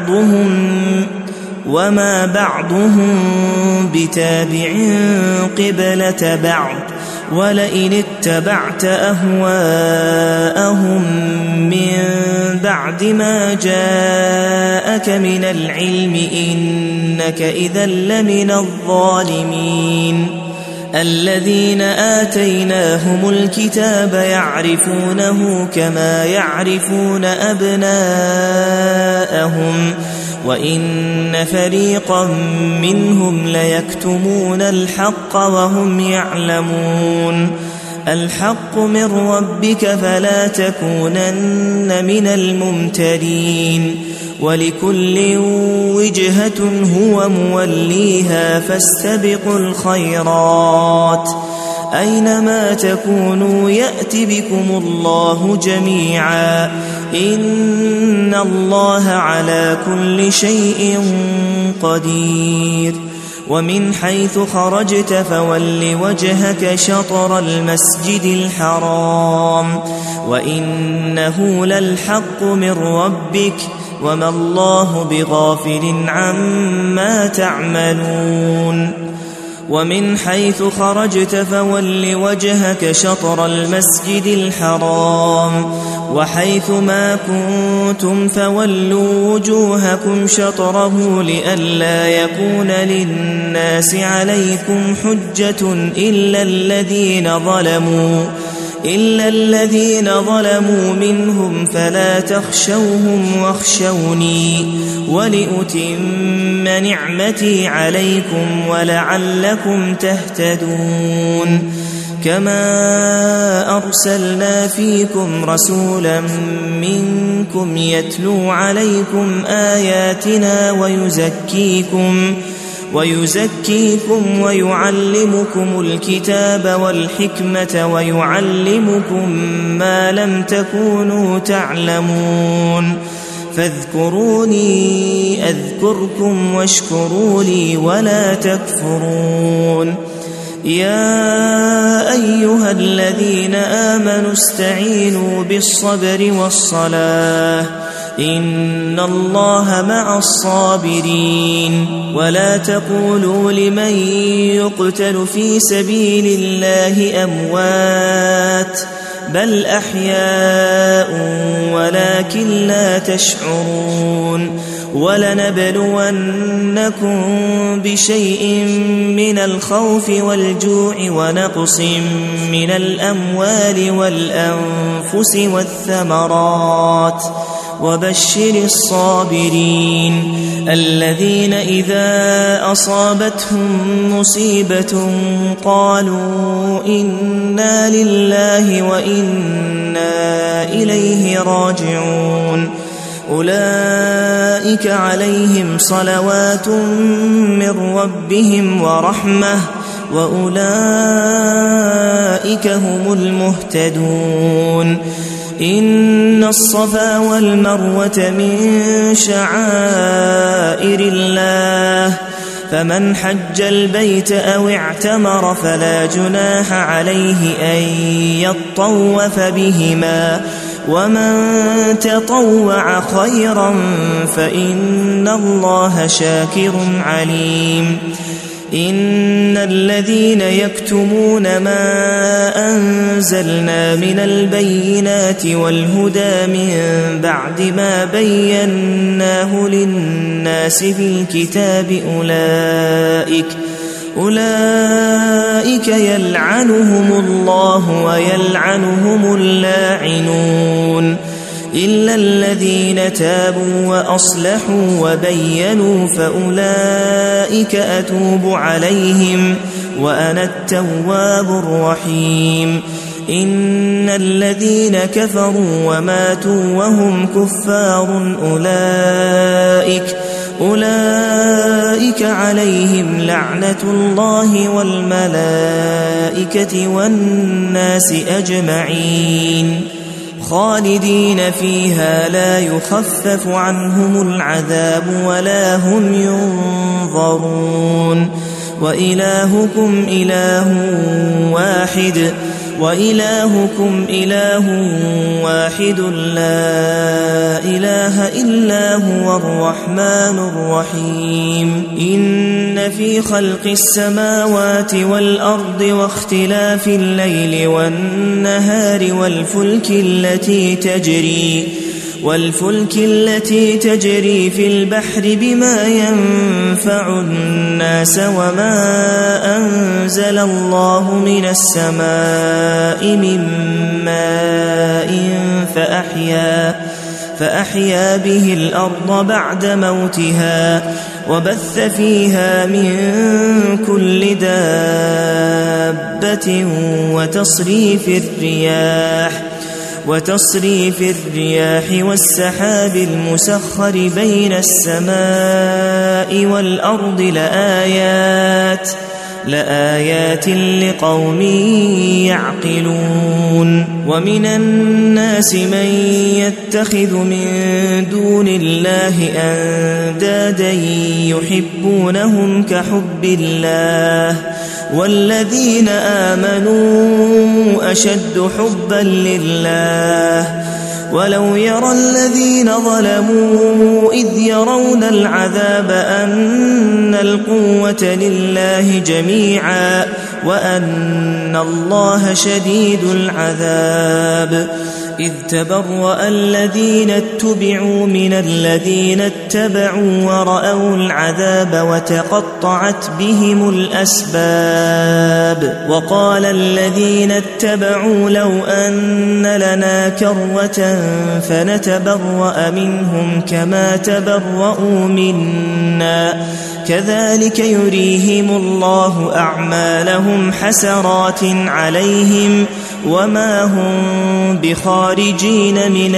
بعضهم بتابع قبلة بعض ولئن اتبعت أهواءهم من بعد ما جاءك من العلم إنك إذا لمن الظالمين الذين آتيناهم الكتاب يعرفونه كما يعرفون أبناءهم وإن فريقا منهم ليكتمون الحق وهم يعلمون الحق من ربك فلا تكونن من الممترين ولكل وجهة هو موليها فاستبقوا الخيرات أينما تكونوا يأت بكم الله جميعا إن الله على كل شيء قدير ومن حيث خرجت فول وجهك شطر المسجد الحرام وإنه للحق من ربك وما الله بغافل عما تعملون ومن حيث خرجت فول وجهك شطر المسجد الحرام وحيث ما كنتم فولوا وجوهكم شطره لئلا يكون للناس عليكم حجة إلا الذين ظلموا منهم فلا تخشوهم واخشوني ولأتم نعمتي عليكم ولعلكم تهتدون كما أرسلنا فيكم رسولا منكم يتلو عليكم آياتنا ويزكيكم ويعلمكم الكتاب والحكمة ويعلمكم ما لم تكونوا تعلمون فاذكروني أذكركم واشكروا لي ولا تكفرون يا أيها الذين آمنوا استعينوا بالصبر والصلاة إن الله مع الصابرين ولا تقولوا لمن يقتل في سبيل الله أموات بل أحياء ولكن لا تشعرون ولنبلونكم بشيء من الخوف والجوع ونقص من الأموال والأنفس والثمرات وبشر الصابرين الذين إذا أصابتهم مصيبة قالوا إنا لله وإنا إليه راجعون أولئك عليهم صلوات من ربهم ورحمة وأولئك هم المهتدون إن الصفا والمروة من شعائر الله فمن حج البيت أو اعتمر فلا جناح عليه أن يطوف بهما ومن تطوع خيرا فإن الله شاكر عليم إن الذين يكتمون ما أنزلنا من البينات والهدى من بعد ما بيناه للناس في الكتاب أولئك يلعنهم الله ويلعنهم اللاعنون إلا الذين تابوا وأصلحوا وبينوا فأولئك أتوب عليهم وأنا التواب الرحيم إن الذين كفروا وماتوا وهم كفار أولئك عليهم لعنة الله والملائكة والناس أجمعين خالدين فيها لا يخفف عنهم العذاب ولا هم ينظرون وإلهكم إله واحد لا إله إلا هو الرحمن الرحيم إن في خلق السماوات والأرض واختلاف الليل والنهار والفلك التي تجري في البحر بما ينفع الناس وما أنزل الله من السماء من ماء فأحيا به الأرض بعد موتها وبث فيها من كل دابة وتصريف الرياح والسحاب المسخر بين السماء والأرض لآيات لقوم يعقلون ومن الناس من يتخذ من دون الله أندادا يحبونهم كحب الله والذين آمنوا أشد حبا لله ولو يرى الذين ظلموا إذ يرون العذاب أن القوة لله جميعا وأن الله شديد العذاب إذ تبرأ الذين اتبعوا من الذين اتبعوا ورأوا العذاب وتقطعت بهم الأسباب وقال الذين اتبعوا لو أن لنا كرة فنتبرأ منهم كما تبرأوا منا كذلك يريهم الله أعمالهم حسرات عليهم وما هم بخارجين من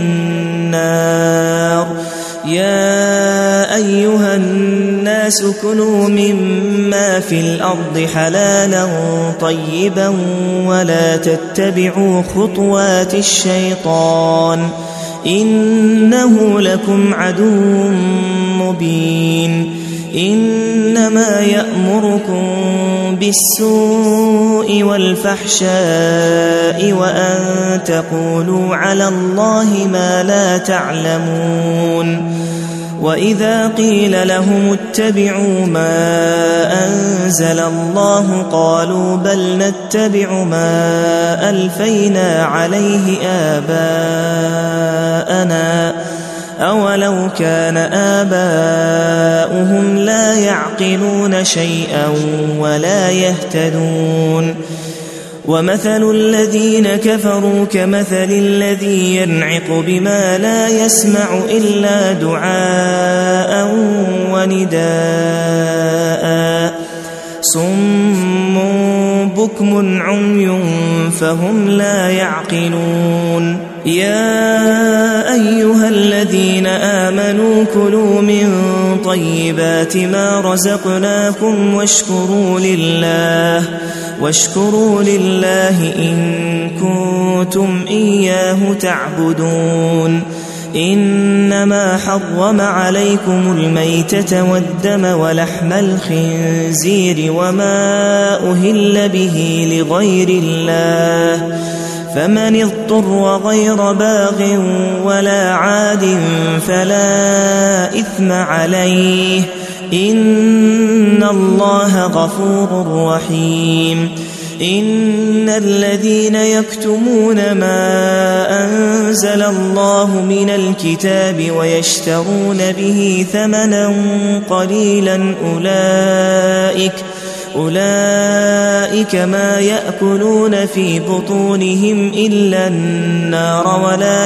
النار يا أيها الناس كلوا مما في الأرض حلالا طيبا ولا تتبعوا خطوات الشيطان إنه لكم عدو مبين إنما يأمركم بالسوء والفحشاء وأن تقولوا على الله ما لا تعلمون وإذا قيل لهم اتبعوا ما أنزل الله قالوا بل نتبع ما ألفينا عليه آباءنا أولو كان آباؤهم لا يعقلون شيئا ولا يهتدون ومثل الذين كفروا كمثل الذي ينعق بما لا يسمع إلا دعاء ونداء صم بكم عمي فهم لا يعقلون يا أيها الذين آمنوا كلوا من طيبات ما رزقناكم واشكروا لله إن كنتم إياه تعبدون إنما حرم عليكم الميتة والدم ولحم الخنزير وما أهل به لغير الله فمن اضطر غير باغ ولا عاد فلا إثم عليه إن الله غفور رحيم إن الذين يكتمون ما أنزل الله من الكتاب ويشترون به ثمنا قليلا أولئك ما يأكلون في بطونهم إلا النار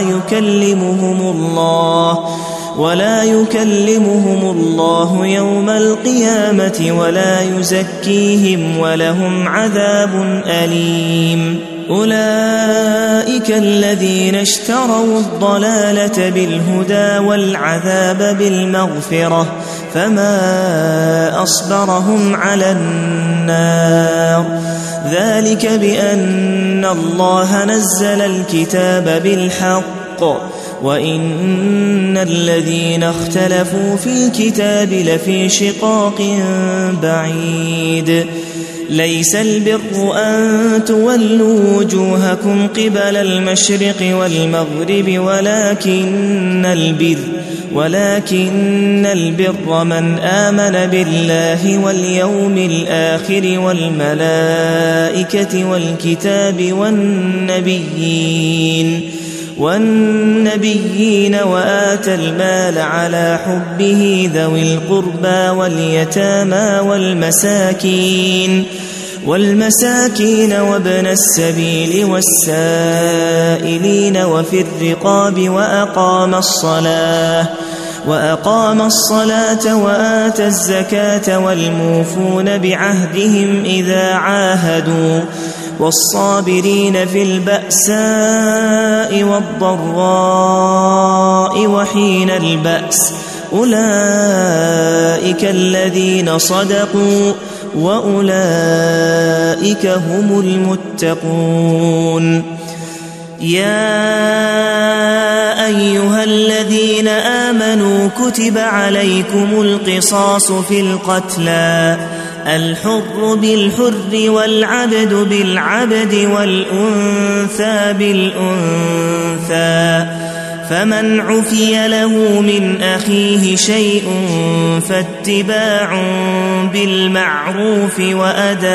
ولا يكلمهم الله يوم القيامة ولا يزكيهم ولهم عذاب أليم أولئك الذين اشتروا الضلالة بالهدى والعذاب بالمغفرة فما أصبرهم على النار ذلك بأن الله نزل الكتاب بالحق وإن الذين اختلفوا في الكتاب لفي شقاق بعيد ليس البر أن تولوا وجوهكم قبل المشرق والمغرب ولكن البر من آمن بالله واليوم الآخر والملائكة والكتاب والنبيين وآتى المال على حبه ذوي القربى واليتامى والمساكين وابن السبيل والسائلين وفي الرقاب وأقام الصلاة وآتى الزكاة والموفون بعهدهم إذا عاهدوا والصابرين في البأساء والضراء وحين البأس أولئك الذين صدقوا وأولئك هم المتقون يا أيها الذين آمنوا كتب عليكم القصاص في القتلى الحر بالحر والعبد بالعبد والأنثى بالأنثى فمن عفي له من أخيه شيء فاتباع بالمعروف وأداء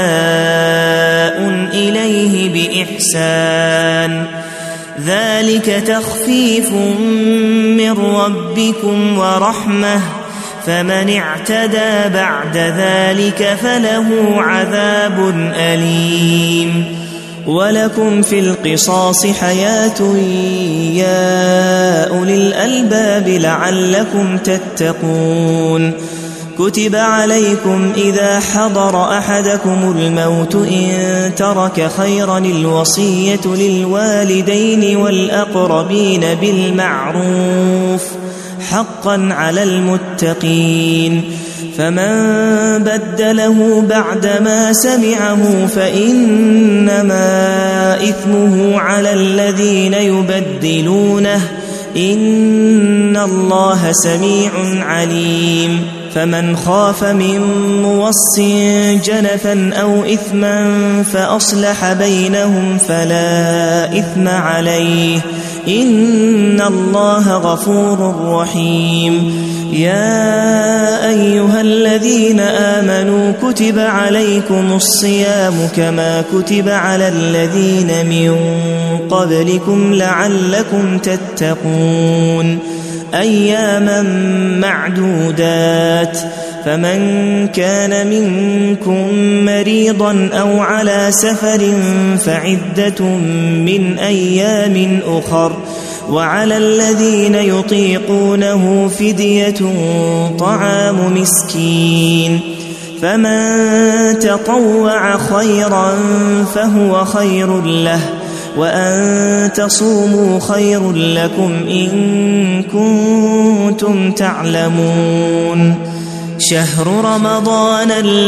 إليه بإحسان ذلك تخفيف من ربكم ورحمة فمن اعتدى بعد ذلك فله عذاب أليم ولكم في القصاص حياة يا أولي الألباب لعلكم تتقون كتب عليكم إذا حضر أحدكم الموت إن ترك خيرا الوصية للوالدين والأقربين بالمعروف حقا على المتقين فمن بدله بعدما سمعه فإنما إثمه على الذين يبدلونه إن الله سميع عليم فمن خاف من موص جنفا أو إثما فأصلح بينهم فلا إثم عليه إن الله غفور رحيم يا أيها الذين آمنوا كتب عليكم الصيام كما كتب على الذين من قبلكم لعلكم تتقون أياما معدودات. فمن كان منكم مريضا أو على سفر فعدة من أيام أخر، وعلى الذين يطيقونه فدية طعام مسكين، فمن تطوع خيرا فهو خير له، وأن تصوموا خير لكم إن كنتم تعلمون. شهر رمضان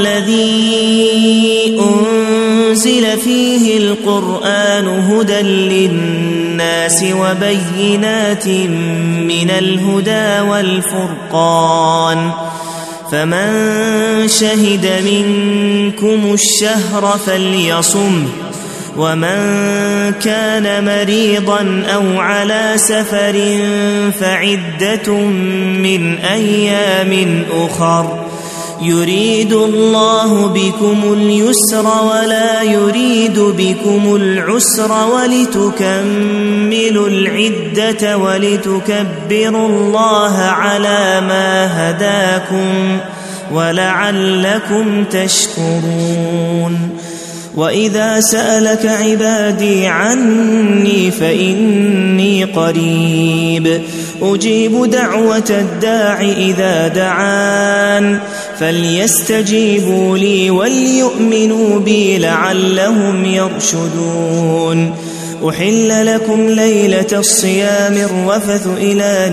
الذي أنزل فيه القرآن هدى للناس وبينات من الهدى والفرقان، فمن شهد منكم الشهر فليصمه، ومن كان مريضا أو على سفر فعدة من أيام أخر، يريد الله بكم اليسر ولا يريد بكم العسر، ولتكملوا العدة ولتكبروا الله على ما هداكم ولعلكم تشكرون. وإذا سألك عبادي عني فإني قريب أجيب دعوة الداع إذا دعان، فليستجيبوا لي وليؤمنوا بي لعلهم يرشدون. أحل لكم ليلة الصيام الرفث إلى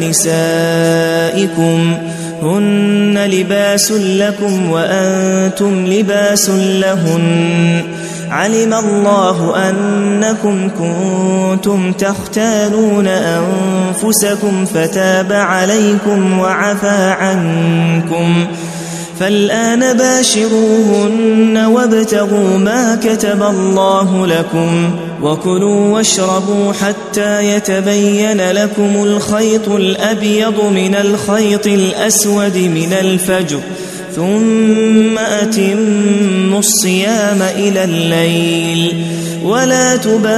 نسائكم، هن لباس لكم وأنتم لباس لهن، علم الله أنكم كنتم تختانون أنفسكم فتاب عليكم وعفى عنكم، فالآن باشروهن وابتغوا ما كتب الله لكم، وكلوا واشربوا حتى يتبين لكم الخيط الأبيض من الخيط الأسود من الفجر، ثم أتموا الصيام إلى الليل، ولا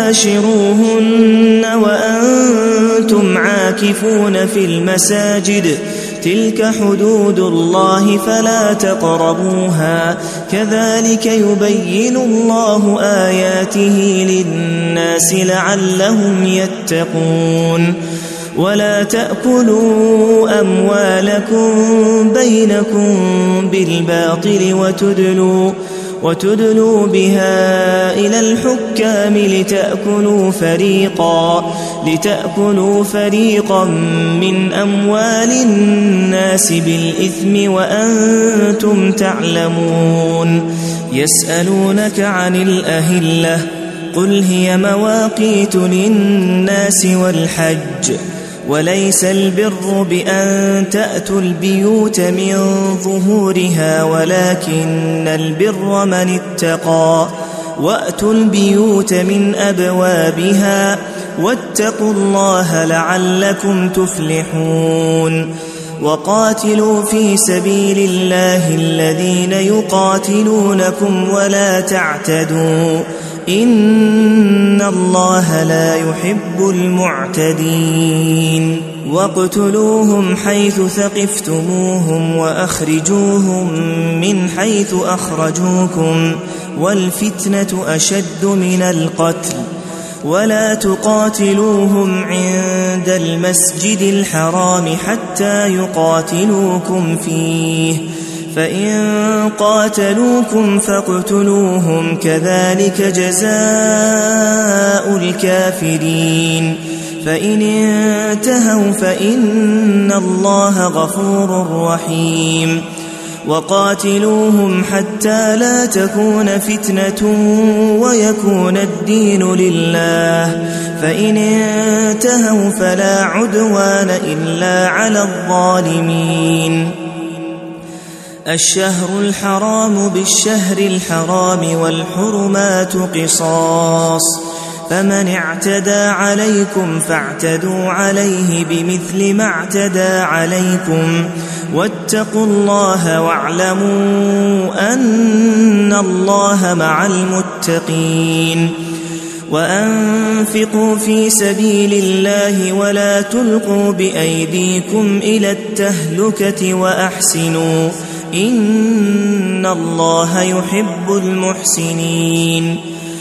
تباشروهن وأنتم عاكفون في المساجد، تلك حدود الله فلا تقربوها، كذلك يبين الله آياته للناس لعلهم يتقون. ولا تأكلوا أموالكم بينكم بالباطل وتدلوا بها إلى الحكام لتأكلوا فريقا من أموال الناس بالإثم وأنتم تعلمون. يسألونك عن الأهلة، قل هي مواقيت للناس والحج، وليس البر بأن تأتوا البيوت من ظهورها، ولكن البر من اتقى، وأتوا البيوت من أبوابها، واتقوا الله لعلكم تفلحون. وقاتلوا في سبيل الله الذين يقاتلونكم ولا تعتدوا، إن الله لا يحب المعتدين. واقتلوهم حيث ثقفتموهم وأخرجوهم من حيث أخرجوكم، والفتنة أشد من القتل. ولا تقاتلوهم عند المسجد الحرام حتى يقاتلوكم فيه، فإن قاتلوكم فاقتلوهم، كذلك جزاء الكافرين. فإن انتهوا فإن الله غفور رحيم. وقاتلوهم حتى لا تكون فتنة ويكون الدين لله، فإن انتهوا فلا عدوان إلا على الظالمين. الشهر الحرام بالشهر الحرام والحرمات قصاص، فمن اعتدى عليكم فاعتدوا عليه بمثل ما اعتدى عليكم، واتقوا الله واعلموا أن الله مع المتقين. وأنفقوا في سبيل الله ولا تلقوا بأيديكم إلى التهلكة وأحسنوا إن الله يحب المحسنين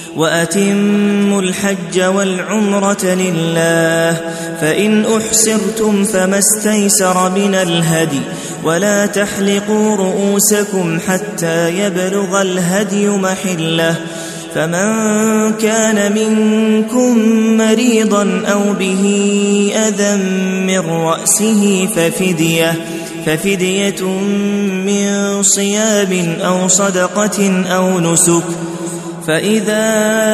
وأتموا الحج والعمرة لله فإن أحسرتم فما استيسر من الهدي ولا تحلقوا رؤوسكم حتى يبلغ الهدي محله فمن كان منكم مريضا أو به أذى من رأسه ففدية من صيام أو صدقة أو نسك فإذا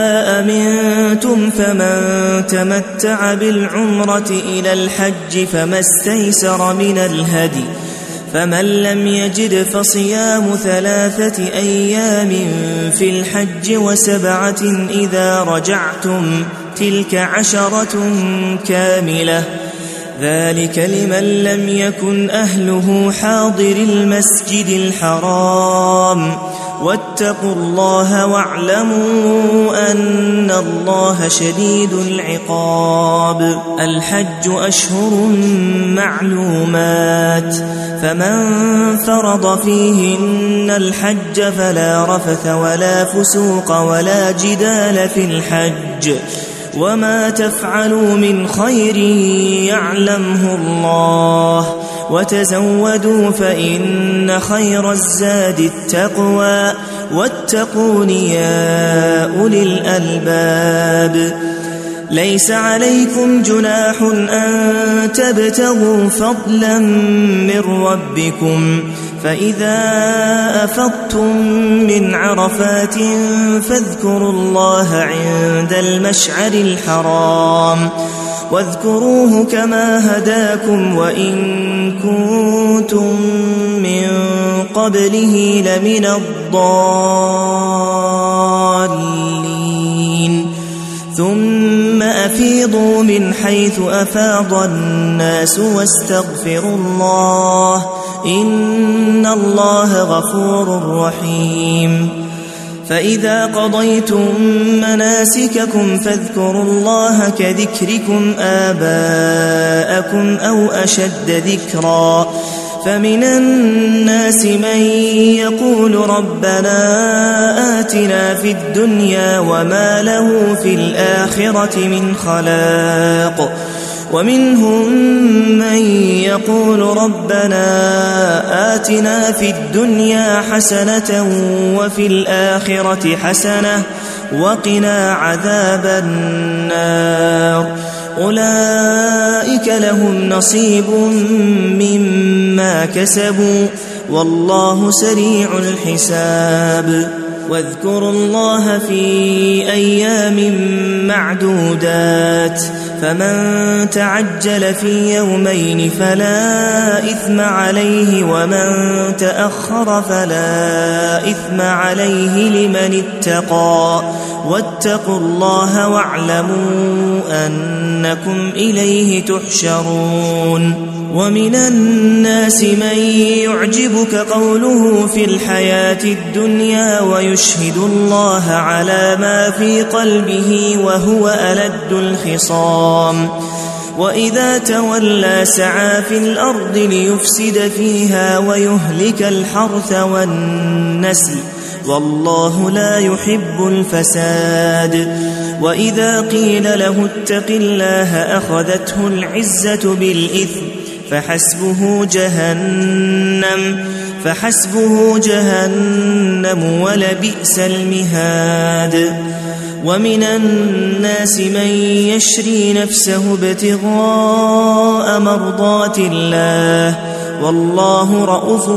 أمنتم فمن تمتع بالعمرة إلى الحج فما استيسر من الهدي فمن لم يجد فصيام 3 أيام في الحج و7 إذا رجعتم تلك 10 كاملة ذلك لمن لم يكن أهله حاضر المسجد الحرام واتقوا الله واعلموا أن الله شديد العقاب الحج أشهر معلومات فمن فرض فيهن الحج فلا رفث ولا فسوق ولا جدال في الحج وما تفعلوا من خير يعلمه الله وتزودوا فإن خير الزاد التقوى واتقون يا أولي الألباب ليس عليكم جناح أن تبتغوا فضلا من ربكم فإذا أفضتم من عرفات فاذكروا الله عند المشعر الحرام واذكروه كما هداكم وإن كنتم من قبله لمن الضالين ثم أفيضوا من حيث أفاض الناس واستغفروا الله إن الله غفور رحيم فإذا قضيتم مناسككم فاذكروا الله كذكركم آباءكم أو أشد ذكرا فمن الناس من يقول ربنا آتنا في الدنيا وما له في الآخرة من خلاق ومنهم من يقول ربنا آتنا في الدنيا حسنة وفي الآخرة حسنة وقنا عذاب النار أولئك لهم نصيب مما كسبوا والله سريع الحساب واذكروا الله في أيام معدودات فمن تعجل في يومين فلا إثم عليه ومن تأخر فلا إثم عليه لمن اتقى واتقوا الله واعلموا أنكم إليه تحشرون ومن الناس من يعجبك قوله في الحياة الدنيا ويشهد الله على ما في قلبه وهو ألد الخصام وإذا تولى سعى في الأرض ليفسد فيها ويهلك الحرث والنسل والله لا يحب الفساد وإذا قيل له اتق الله أخذته العزة بالإثم فحسبه جهنم ولبئس المهاد ومن الناس من يشري نفسه ابتغاء مرضات الله والله رؤوف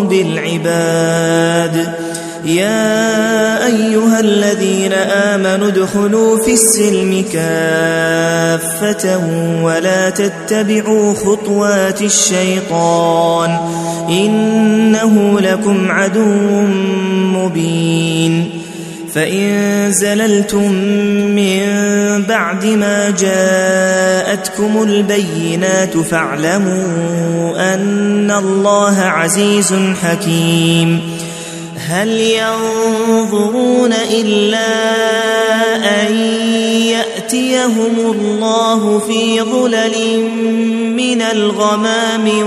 بالعباد يا أيها الذين آمنوا ادخلوا في السلم كافة ولا تتبعوا خطوات الشيطان إنه لكم عدو مبين فإن زللتم من بعد ما جاءتكم البينات فاعلموا أن الله عزيز حكيم هل ينظرون إلا أن يأتيهم الله في ظلل من الغمام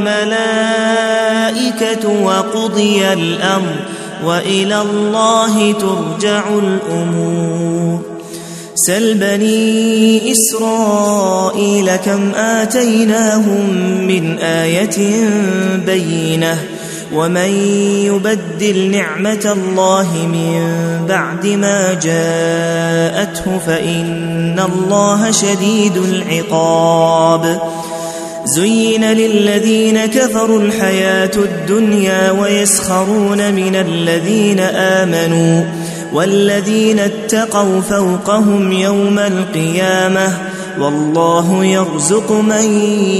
والملائكة وقضي الأمر وإلى الله ترجع الأمور سل بني إسرائيل كم آتيناهم من آية بينة ومن يبدل نعمة الله من بعد ما جاءته فإن الله شديد العقاب زين للذين كفروا الحياة الدنيا ويسخرون من الذين آمنوا والذين اتقوا فوقهم يوم القيامة والله يرزق من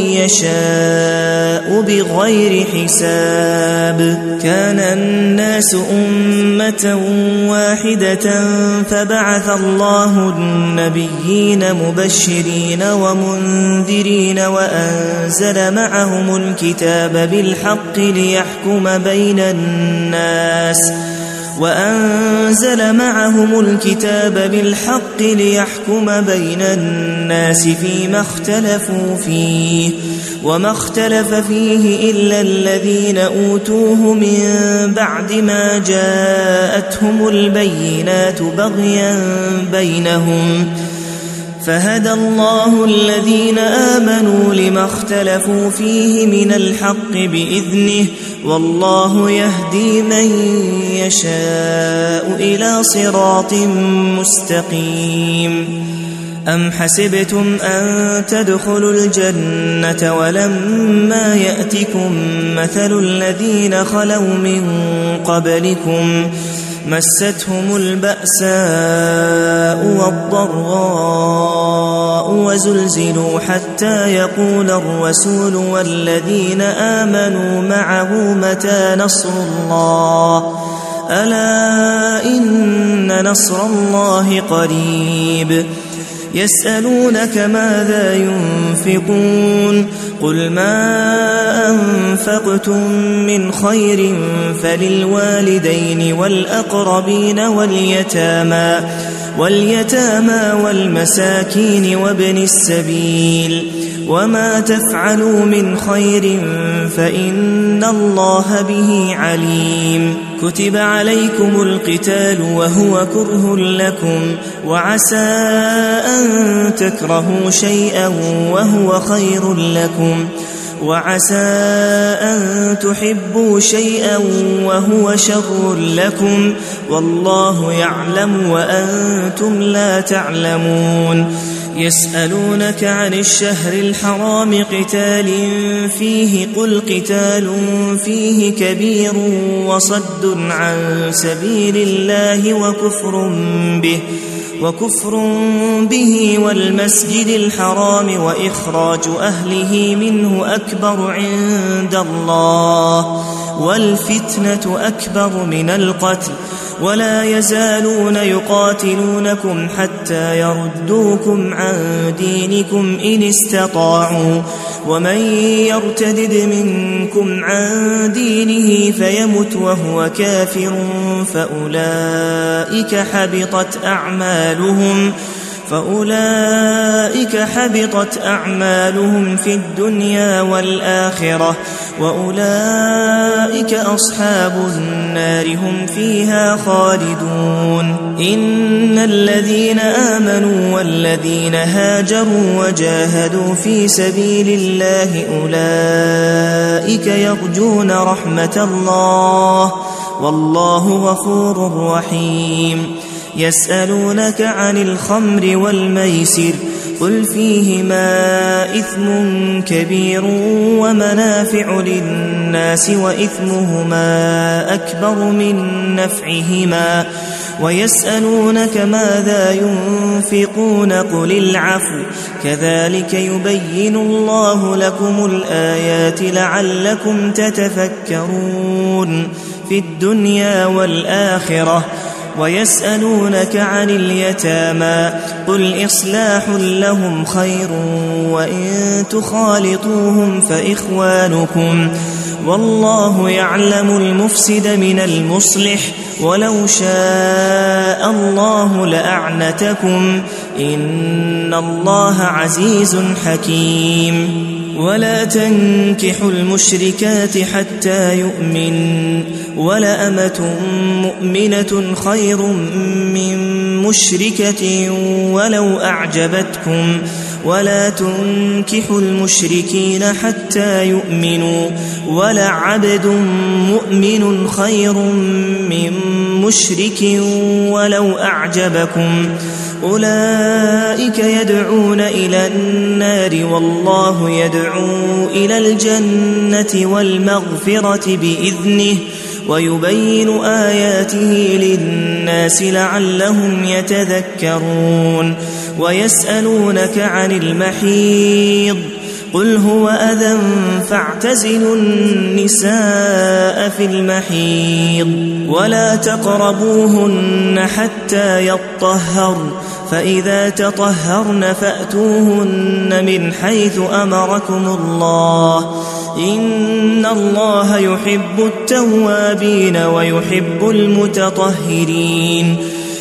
يشاء بغير حساب كان الناس أمة واحدة فبعث الله النبيين مبشرين ومنذرين وأنزل معهم الكتاب بالحق ليحكم بين الناس فيما اختلفوا فيه وما اختلف فيه إلا الذين أوتوه من بعد ما جاءتهم البينات بغيا بينهم فهدى الله الذين آمنوا لما اختلفوا فيه من الحق بإذنه والله يهدي من يشاء إلى صراط مستقيم أم حسبتم أن تدخلوا الجنة ولما يأتكم مثل الذين خلوا من قبلكم مستهم البأساء والضراء وزلزلوا حتى يقول الرسول والذين آمنوا معه متى نصر الله ألا إن نصر الله قريب يسألونك ماذا ينفقون قل ما أنفقتم من خير فللوالدين والأقربين واليتامى والمساكين وابن السبيل وما تفعلوا من خير فإن الله به عليم كتب عليكم القتال وهو كره لكم وعسى أن تكرهوا شيئا وهو خير لكم وعسى أن تحبوا شيئا وهو شر لكم والله يعلم وأنتم لا تعلمون يسألونك عن الشهر الحرام قتال فيه قل قتال فيه كبير وصد عن سبيل الله وكفر به والمسجد الحرام وإخراج أهله منه أكبر عند الله والفتنة أكبر من القتل ولا يزالون يقاتلونكم حتى يردوكم عن دينكم إن استطاعوا ومن يرتدد منكم عن دينه فيمت وهو كافر فأولئك حبطت أعمالهم في الدنيا والآخرة وأولئك أصحاب النار هم فيها خالدون إن الذين آمنوا والذين هاجروا وجاهدوا في سبيل الله أولئك يرجون رحمة الله والله غفور رحيم يسألونك عن الخمر والميسر قل فيهما إثم كبير ومنافع للناس وإثمهما أكبر من نفعهما ويسألونك ماذا ينفقون قل العفو كذلك يبين الله لكم الآيات لعلكم تتفكرون في الدنيا والآخرة ويسألونك عن اليتامى قل إصلاح لهم خير وإن تخالطوهم فإخوانكم والله يعلم المفسد من المصلح ولو شاء الله لأعنتكم إن الله عزيز حكيم ولا تنكحوا المشركات حتى يؤمن ولأمة مؤمنة خير من مشركة ولو أعجبتكم ولا تنكحوا المشركين حتى يؤمنوا ولعبد مؤمن خير من مشرك ولو أعجبكم أولئك يدعون إلى النار والله يدعو إلى الجنة والمغفرة بإذنه ويبين آياته للناس لعلهم يتذكرون ويسألونك عن المحيض قل هو أذى فاعتزلوا النساء في المحيض ولا تقربوهن حتى يطهرن فإذا تطهرن فأتوهن من حيث أمركم الله إن الله يحب التوابين ويحب المتطهرين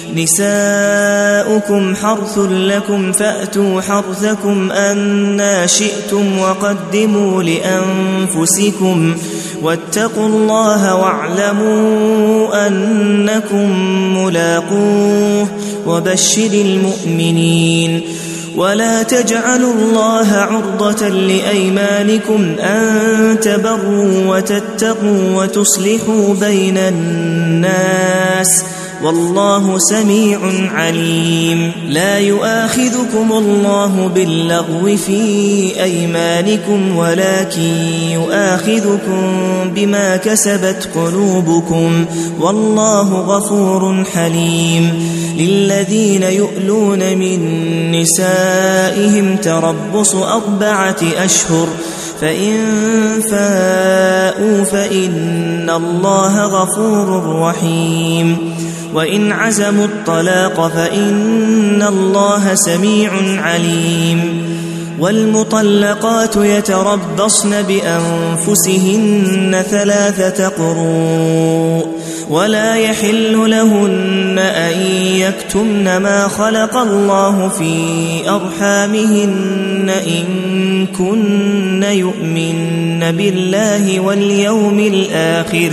نساؤكم حرث لكم فأتوا حرثكم أنى شئتم وقدموا لأنفسكم واتقوا الله واعلموا أنكم ملاقوه وبشر المؤمنين ولا تجعلوا الله عرضة لأيمانكم أن تبروا وتتقوا وتصلحوا بين الناس والله سميع عليم لا يؤاخذكم الله باللغو في أيمانكم ولكن يؤاخذكم بما كسبت قلوبكم والله غفور حليم للذين يؤلون من نسائهم تربص 4 أشهر فإن فاءوا فإن الله غفور رحيم وإن عزموا الطلاق فإن الله سميع عليم والمطلقات يتربصن بأنفسهن 3 قروء ولا يحل لهن أن يكتمن ما خلق الله في أرحامهن إن كن يؤمن بالله واليوم الآخر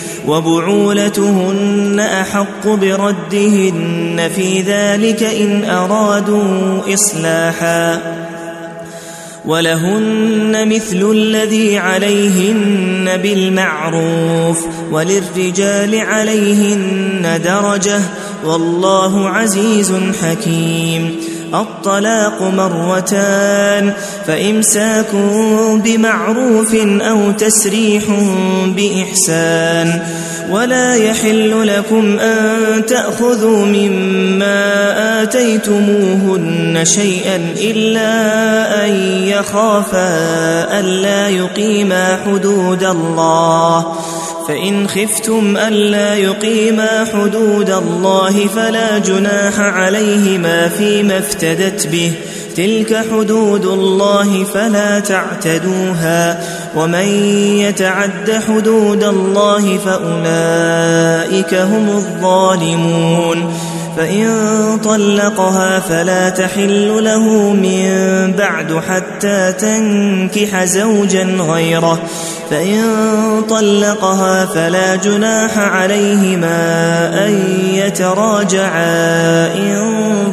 وبعولتهن أحق بردهن في ذلك إن أرادوا إصلاحا ولهن مثل الذي عليهن بالمعروف وللرجال عليهن درجة والله عزيز حكيم الطلاق 2 فإمساك بمعروف أو تسريح بإحسان ولا يحل لكم أن تأخذوا مما آتيتموهن شيئا إلا أن يخافا ألا يقيما حدود الله فإن خفتم ألا يقيما حدود الله فلا جناح عليهما فيما افتدت به تلك حدود الله فلا تعتدوها ومن يتعد حدود الله فأولئك هم الظالمون فإن طلقها فلا تحل له من بعد حتى تنكح زوجا غيره فإن طلقها فلا جناح عليهما أن يتراجعا إن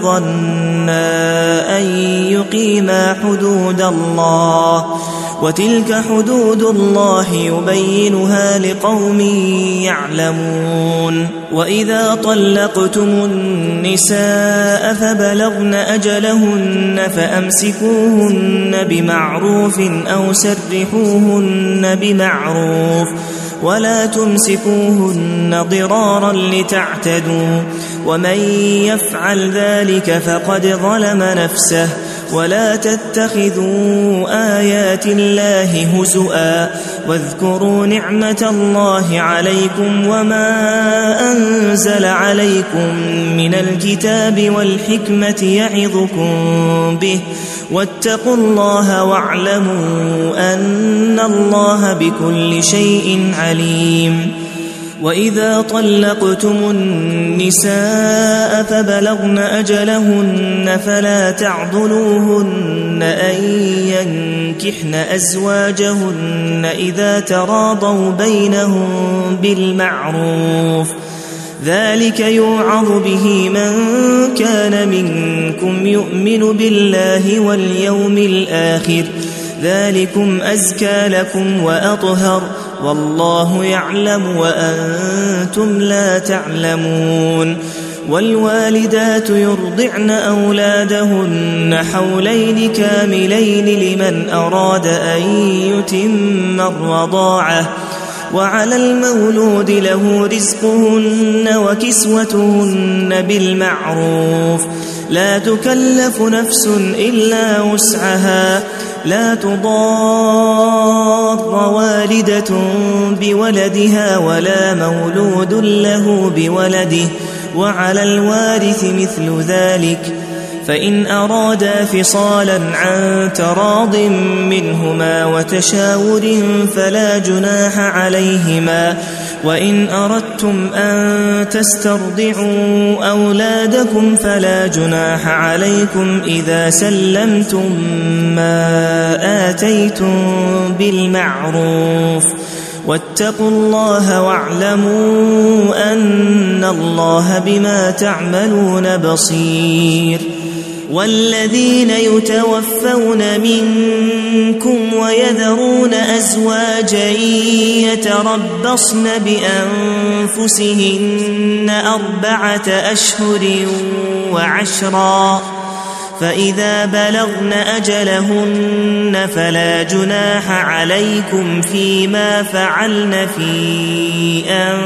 ظنا أن يقيما حدود الله وتلك حدود الله يبينها لقوم يعلمون وإذا طلقتم النساء فبلغن أجلهن فأمسكوهن بمعروف أو سرحوهن بمعروف ولا تمسكوهن ضرارا لتعتدوا ومن يفعل ذلك فقد ظلم نفسه ولا تتخذوا آيات آيات الله هزؤا واذكروا نعمة الله عليكم وما أنزل عليكم من الكتاب والحكمة يعظكم به واتقوا الله واعلموا أن الله بكل شيء عليم. وإذا طلقتم النساء فبلغن أجلهن فلا تعضلوهن أن ينكحن أزواجهن إذا تراضوا بينهم بالمعروف ذلك يوعظ به من كان منكم يؤمن بالله واليوم الآخر ذلكم أزكى لكم وأطهر والله يعلم وأنتم لا تعلمون. والوالدات يرضعن أولادهن حولين كاملين لمن أراد أن يتم الرضاعة وعلى المولود له رزقهن وكسوتهن بالمعروف لا تكلف نفس إلا وسعها لا تضار والدة بولدها ولا مولود له بولده وعلى الوارث مثل ذلك فإن أرادا فصالا عن تراض منهما وتشاور فلا جناح عليهما وإن أردتم أن تسترضعوا أولادكم فلا جناح عليكم إذا سلمتم ما آتيتم بالمعروف واتقوا الله واعلموا أن الله بما تعملون بصير. والذين يتوفون منكم ويذرون أزواجا يتربصن بأنفسهن 4 أشهر و10 فإذا بلغن أجلهن فلا جناح عليكم فيما فعلن في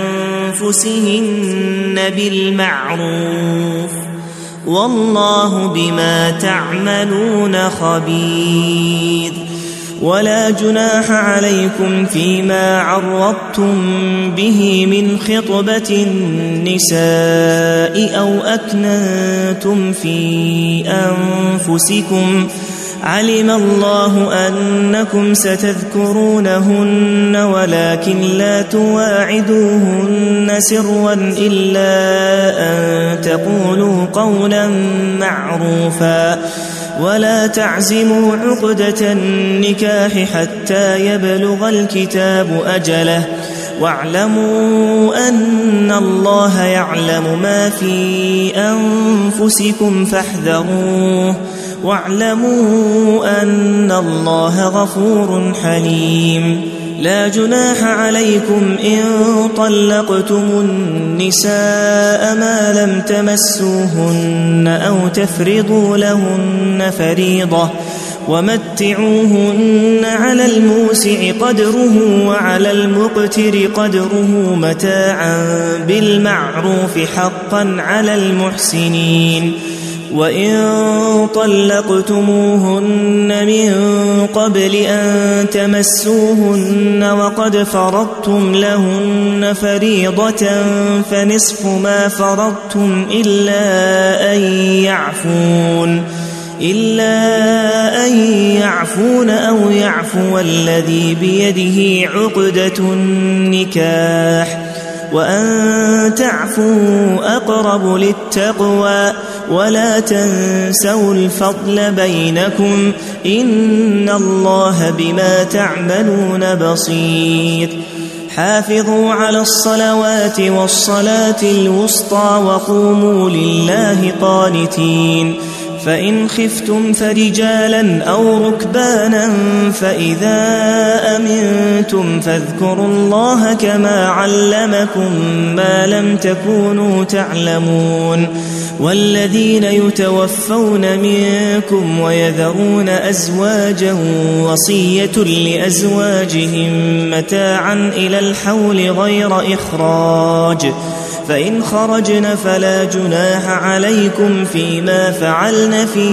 أنفسهن بالمعروف والله بما تعملون خبير. ولا جناح عليكم فيما عرضتم به من خطبة النساء أو أكننتم في أنفسكم علم الله أنكم ستذكرونهن ولكن لا تواعدوهن سرا إلا أن تقولوا قولا معروفا ولا تعزموا عقدة النكاح حتى يبلغ الكتاب أجله واعلموا أن الله يعلم ما في أنفسكم فاحذروه واعلموا أن الله غفور حليم. لا جناح عليكم إن طلقتم النساء ما لم تمسوهن أو تفرضوا لهن فريضة ومتعوهن على الموسع قدره وعلى المقتر قدره متاعا بالمعروف حقا على المحسنين. وإن طلقتموهن من قبل أن تمسوهن وقد فرضتم لهن فريضة فنصف ما فرضتم إلا أن يعفون أو يعفو الذي بيده عقدة النكاح وأن تعفوا أقرب للتقوى ولا تنسوا الفضل بينكم إن الله بما تعملون بصير. حافظوا على الصلوات والصلاة الوسطى وقوموا لله قانتين. فإن خفتم فرجالا أو ركبانا فإذا أمنتم فاذكروا الله كما علمكم ما لم تكونوا تعلمون. والذين يتوفون منكم ويذرون أزواجا وصية لأزواجهم متاعا إلى الحول غير إخراج فإن خرجن فلا جناح عليكم فيما فعلن في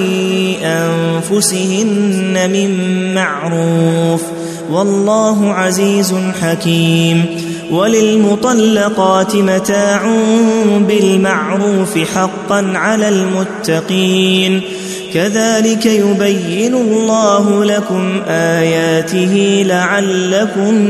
أنفسهن من معروف والله عزيز حكيم. وللمطلقات متاع بالمعروف حقا على المتقين كذلك يبين الله لكم آياته لعلكم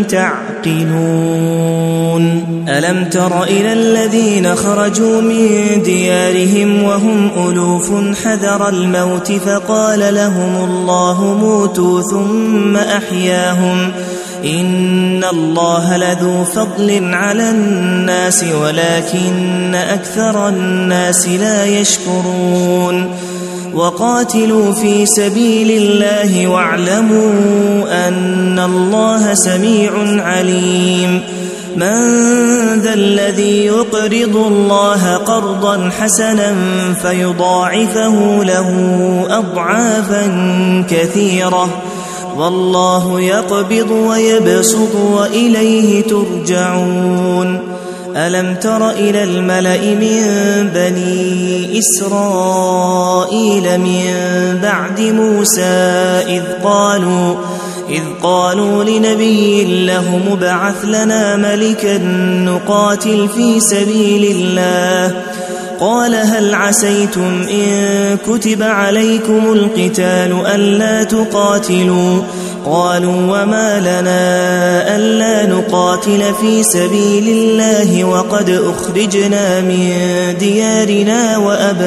تعقلون. ألم تر إلى الذين خرجوا من ديارهم وهم ألوف حذر الموت فقال لهم الله موتوا ثم أحياهم إن الله لذو فضل على الناس ولكن أكثر الناس لا يشكرون. وقاتلوا في سبيل الله واعلموا أن الله سميع عليم. من ذا الذي يقرض الله قرضا حسنا فيضاعفه له أضعافا كثيرة والله يقبض ويبسط وإليه ترجعون. ألم تر إلى الملأ من بني إسرائيل من بعد موسى إذ قالوا لنبي له مبعث لنا ملكا نقاتل في سبيل الله قال هل عسيتم إن كتب عليكم القتال ألا تقاتلوا قالوا وما لنا ألا نقاتل في سبيل الله وقد أخرجنا من ديارنا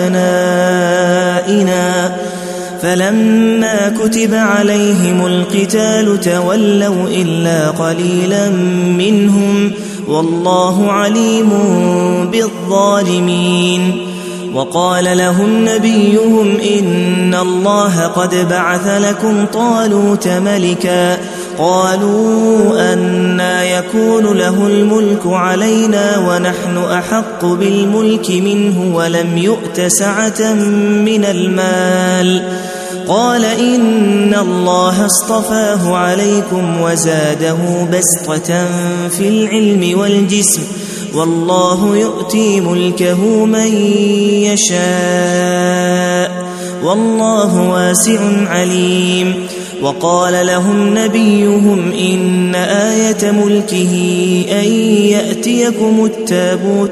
وأبنائنا فلما كتب عليهم القتال تولوا إلا قليلا منهم والله عليم بالظالمين. وقال لهم نبيهم إن الله قد بعث لكم طالوت ملكا قالوا أنى يكون له الملك علينا ونحن أحق بالملك منه ولم يؤت سعة من المال قال إن الله اصطفاه عليكم وزاده بسطة في العلم والجسم والله يؤتي ملكه من يشاء والله واسع عليم. وقال لهم نبيهم إن آية ملكه أن يأتيكم التابوت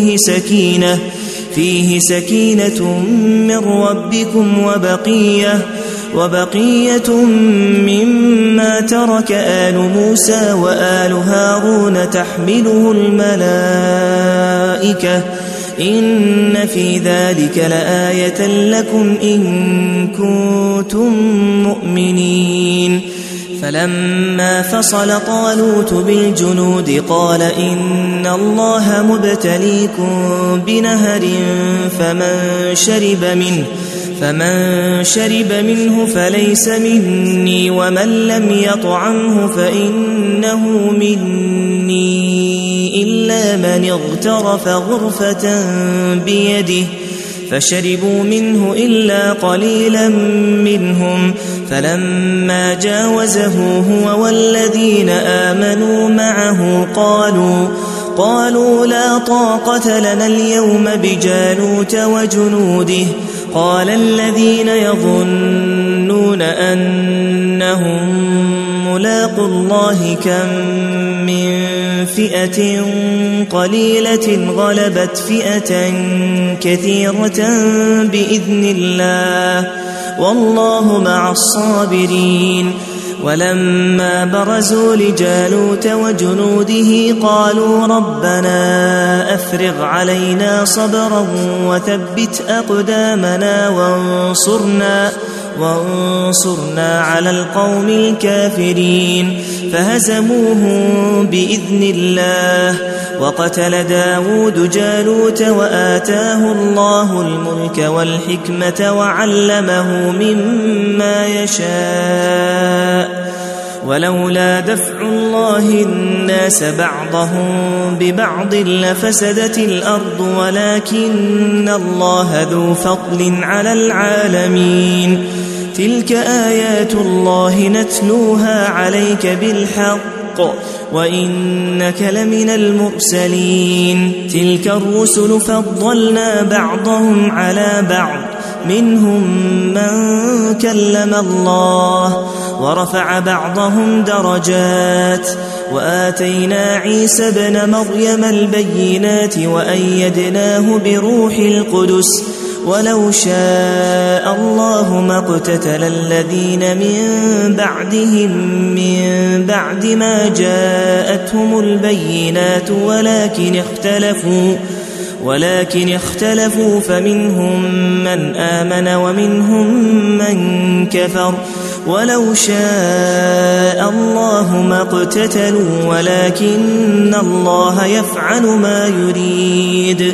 فيه سكينة من ربكم وبقية مما ترك آل موسى وآل هارون تحمله الملائكة إن في ذلك لآية لكم إن كنتم مؤمنين. فلما فصل طالوت بالجنود قال إن الله مبتليكم بنهر فمن شرب منه فليس مني ومن لم يطعمه فإنه مني إلا من اغترف غرفة بيده فشربوا منه إلا قليلا منهم فلما جاوزه هو والذين آمنوا معه قالوا لا طاقة لنا اليوم بجالوت وجنوده قال الذين يظنون أنهم ملاقوا الله كم من فئة قليلة غلبت فئة كثيرة بإذن الله والله مع الصابرين. ولما برزوا لجالوت وجنوده قالوا ربنا أفرغ علينا صبرا وثبت أقدامنا وانصرنا على القوم الكافرين فهزموهم بإذن الله. وقتل داود جالوت وآتاه الله الملك والحكمة وعلمه مما يشاء ولولا دفع الله الناس بعضهم ببعض لفسدت الأرض ولكن الله ذو فضل على العالمين. تلك آيات الله نتلوها عليك بالحق بالحق وإنك لمن المرسلين تلك الرسل فضلنا بعضهم على بعض منهم من كلم الله ورفع بعضهم درجات وآتينا عيسى ابن مريم البينات وأيدناه بروح القدس ولو شاء الله ما اقتتل الذين من بعدهم من بعد ما جاءتهم البينات ولكن اختلفوا فمنهم من آمن ومنهم من كفر ولو شاء الله ما اقتتلوا ولكن الله يفعل ما يريد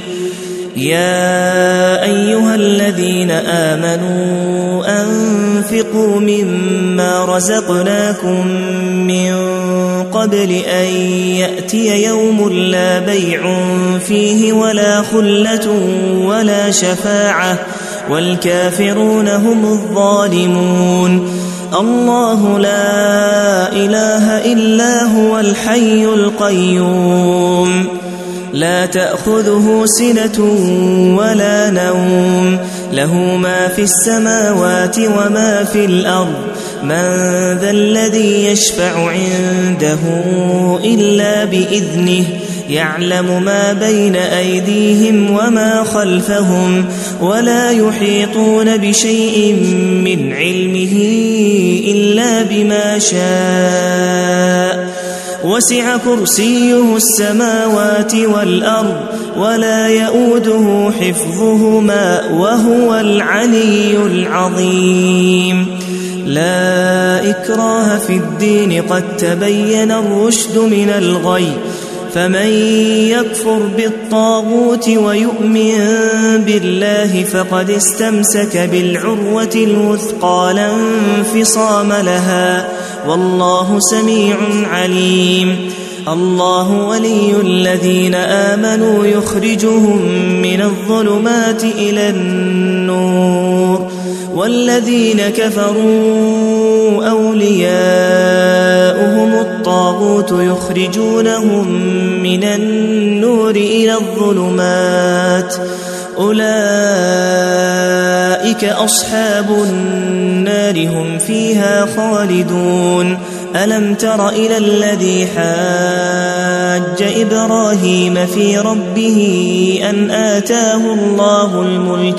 يا أيها الذين آمنوا أنفقوا مما رزقناكم من قبل أن يأتي يوم لا بيع فيه ولا خلة ولا شفاعة والكافرون هم الظالمون الله لا إله إلا هو الحي القيوم لا تأخذه سنة ولا نوم له ما في السماوات وما في الأرض من ذا الذي يشفع عنده إلا بإذنه يعلم ما بين أيديهم وما خلفهم ولا يحيطون بشيء من علمه إلا بما شاء وسع كرسيه السماوات والأرض ولا يؤوده حفظهما وهو العلي العظيم لا إكراه في الدين قد تبين الرشد من الغي فمن يكفر بالطاغوت ويؤمن بالله فقد استمسك بالعروة الوثقى لا انفصام لها والله سميع عليم الله ولي الذين آمنوا يخرجهم من الظلمات إلى النور والذين كفروا أولياؤهم الطاغوت يخرجونهم من النور إلى الظلمات أولئك أصحاب النار هم فيها خالدون ألم تر إلى الذي حاج إبراهيم في ربه أن آتاه الله الملك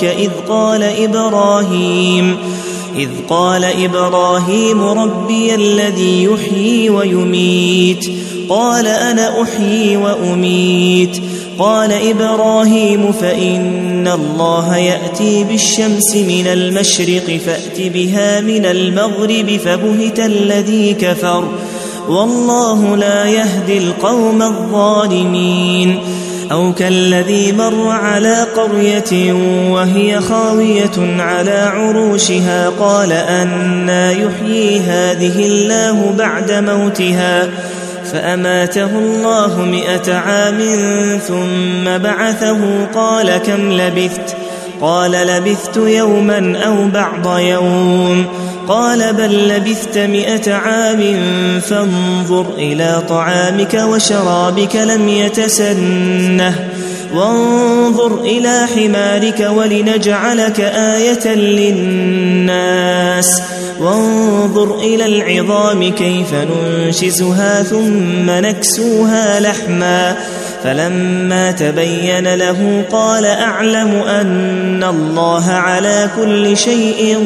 إذ قال إبراهيم ربي الذي يحيي ويميت قال أنا أحيي وأميت قال إبراهيم فإن الله يأتي بالشمس من المشرق فأت بها من المغرب فبهت الذي كفر والله لا يهدي القوم الظالمين أو كالذي مر على قرية وهي خاوية على عروشها قال أنى يحيي هذه الله بعد موتها فأماته الله 100 عام ثم بعثه قال كم لبثت قال لبثت يوما أو بعض يوم قال بل لبثت 100 عام فانظر إلى طعامك وشرابك لم يتسنه وانظر إلى حمارك ولنجعلك آية للناس وانظر إلى العظام كيف ننشزها ثم نكسوها لحما فلما تبين له قال أعلم أن الله على كل شيء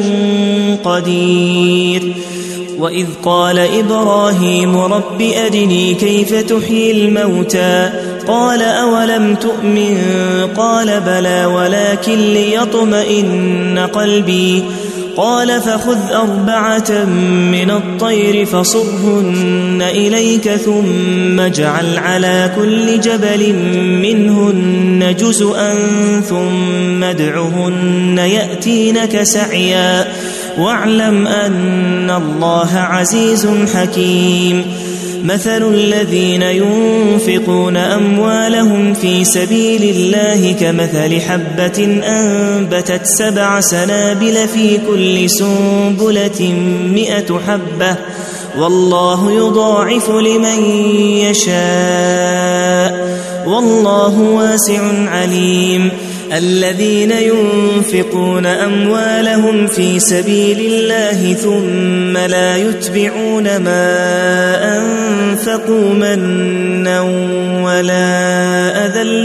قدير وإذ قال إبراهيم رب أرني كيف تحيي الموتى قال أولم تؤمن قال بلى ولكن ليطمئن قلبي قال فخذ 4 من الطير فصرهن إليك ثم اجعل على كل جبل منهن جزءا ثم ادعهن يأتينك سعيا واعلم أن الله عزيز حكيم مثل الذين ينفقون أموالهم في سبيل الله كمثل حبة أنبتت 7 سنابل في كل سنبلة 100 حبة والله يضاعف لمن يشاء والله واسع عليم. الذين ينفقون أموالهم في سبيل الله ثم لا يتبعون ما أنفقوا منا ولا أذى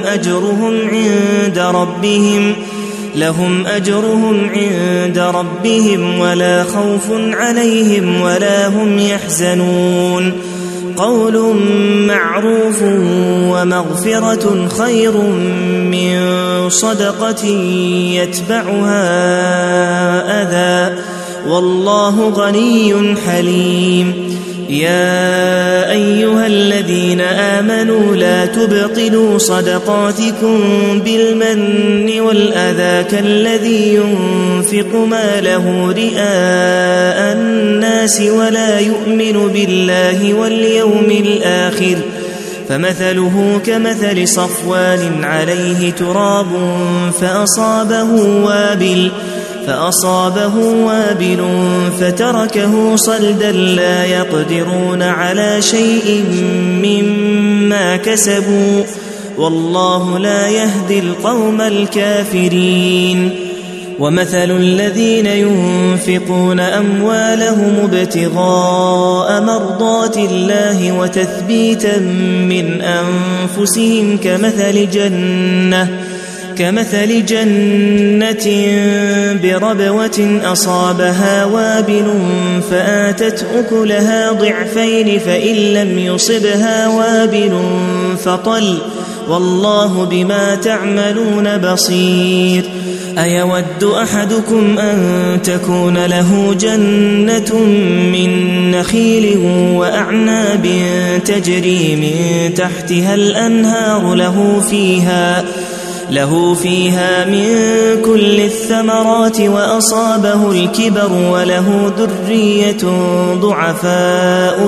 لهم أجرهم عند ربهم ولا خوف عليهم ولا هم يحزنون. قول معروف ومغفرة خير من صدقة يتبعها أذى والله غني حليم. يا أيها الذين آمنوا لا تبطلوا صدقاتكم بالمن والأذى كالذي ينفق ماله رئاء الناس ولا يؤمن بالله واليوم الآخر فمثله كمثل صفوان عليه تراب فأصابه وابل فتركه صلدا لا يقدرون على شيء مما كسبوا والله لا يهدي القوم الكافرين. ومثل الذين ينفقون أموالهم ابتغاء مرضات الله وتثبيتا من أنفسهم كمثل جنة بربوة أصابها وابل فآتت أكلها ضعفين فإن لم يصبها وابل فطل والله بما تعملون بصير. أيود أحدكم أن تكون له جنة من نخيل وأعناب تجري من تحتها الأنهار له فيها من كل الثمرات وأصابه الكبر وله ذرية ضعفاء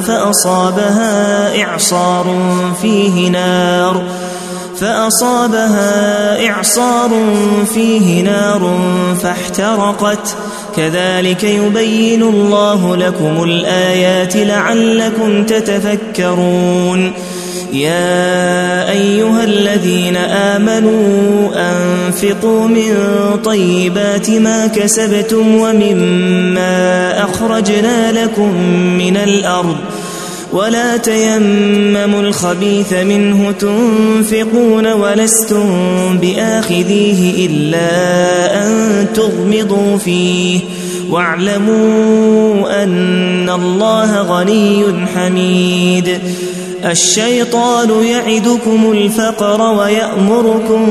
فأصابها إعصار فيه نار فاحترقت كذلك يبين الله لكم الآيات لعلكم تتفكرون. يا أيها الذين آمنوا أنفقوا من طيبات ما كسبتم ومما أخرجنا لكم من الأرض ولا تيمموا الخبيث منه تنفقون ولستم بآخذيه إلا أن تغمضوا فيه واعلموا أن الله غني حميد. الشيطان يعدكم الفقر ويأمركم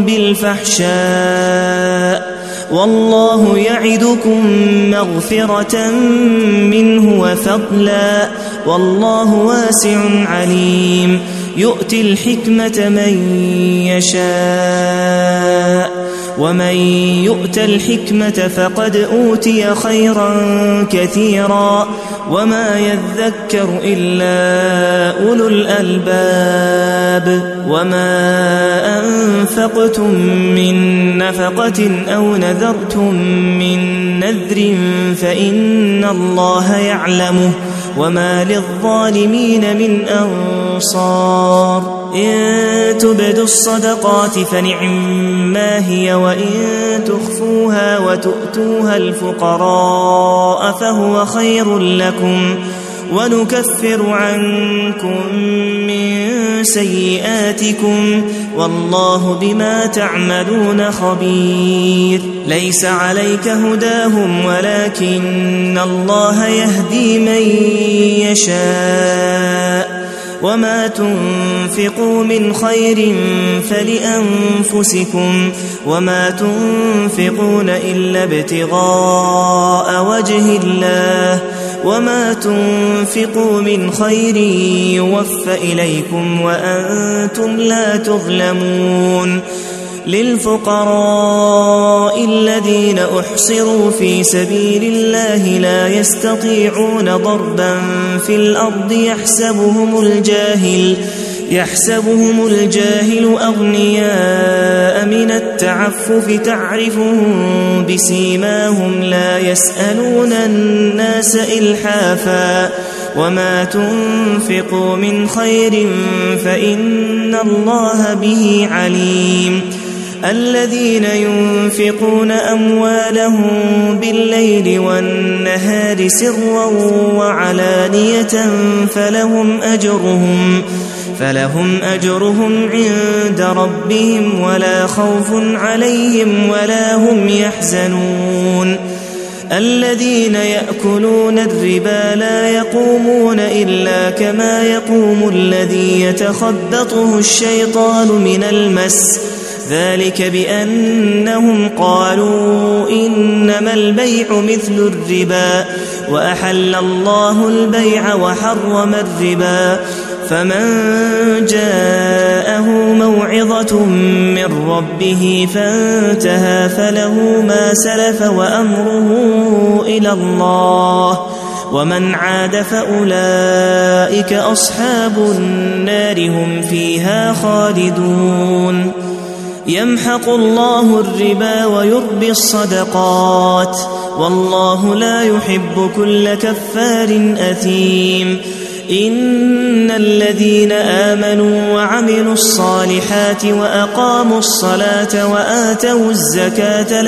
بالفحشاء والله يعدكم مغفرة منه وفضلا والله واسع عليم. يؤتي الحكمة من يشاء ومن يؤت الحكمة فقد أوتي خيرا كثيرا وما يذكر إلا أولو الألباب. وما أنفقتم من نفقة أو نذرتم من نذر فإن الله يعلمه وما للظالمين من أنصار. إن تبدوا الصدقات فنعما هي وإن تخفوها وتؤتوها الفقراء فهو خير لكم ونكفر عنكم من سيئاتكم والله بما تعملون خبير. ليس عليك هداهم ولكن الله يهدي من يشاء وما تنفقوا من خير فلأنفسكم وما تنفقون إلا ابتغاء وجه الله وما تنفقوا من خير يوفى إليكم وأنتم لا تظلمون. للفقراء الذين أحصروا في سبيل الله لا يحسبهم الجاهل أغنياء من التعفف تعرفهم بسيماهم لا يسألون الناس إلحافا وما تنفقوا من خير فإن الله به عليم الذين ينفقون أموالهم بالليل والنهار سرا وعلانية فلهم أجرهم عند ربهم ولا خوف عليهم ولا هم يحزنون الذين يأكلون الربا لا يقومون إلا كما يقوم الذي يتخبطه الشيطان من المس ذلك بأنهم قالوا إنما البيع مثل الربا وأحل الله البيع وحرم الربا فمن جاءه موعظة من ربه فانتهى فله ما سلف وأمره إلى الله ومن عاد فأولئك أصحاب النار هم فيها خالدون يمحق الله الربا ويربي الصدقات والله لا يحب كل كفار أثيم إن الذين آمنوا وعملوا الصالحات وأقاموا الصلاة وآتوا الزكاة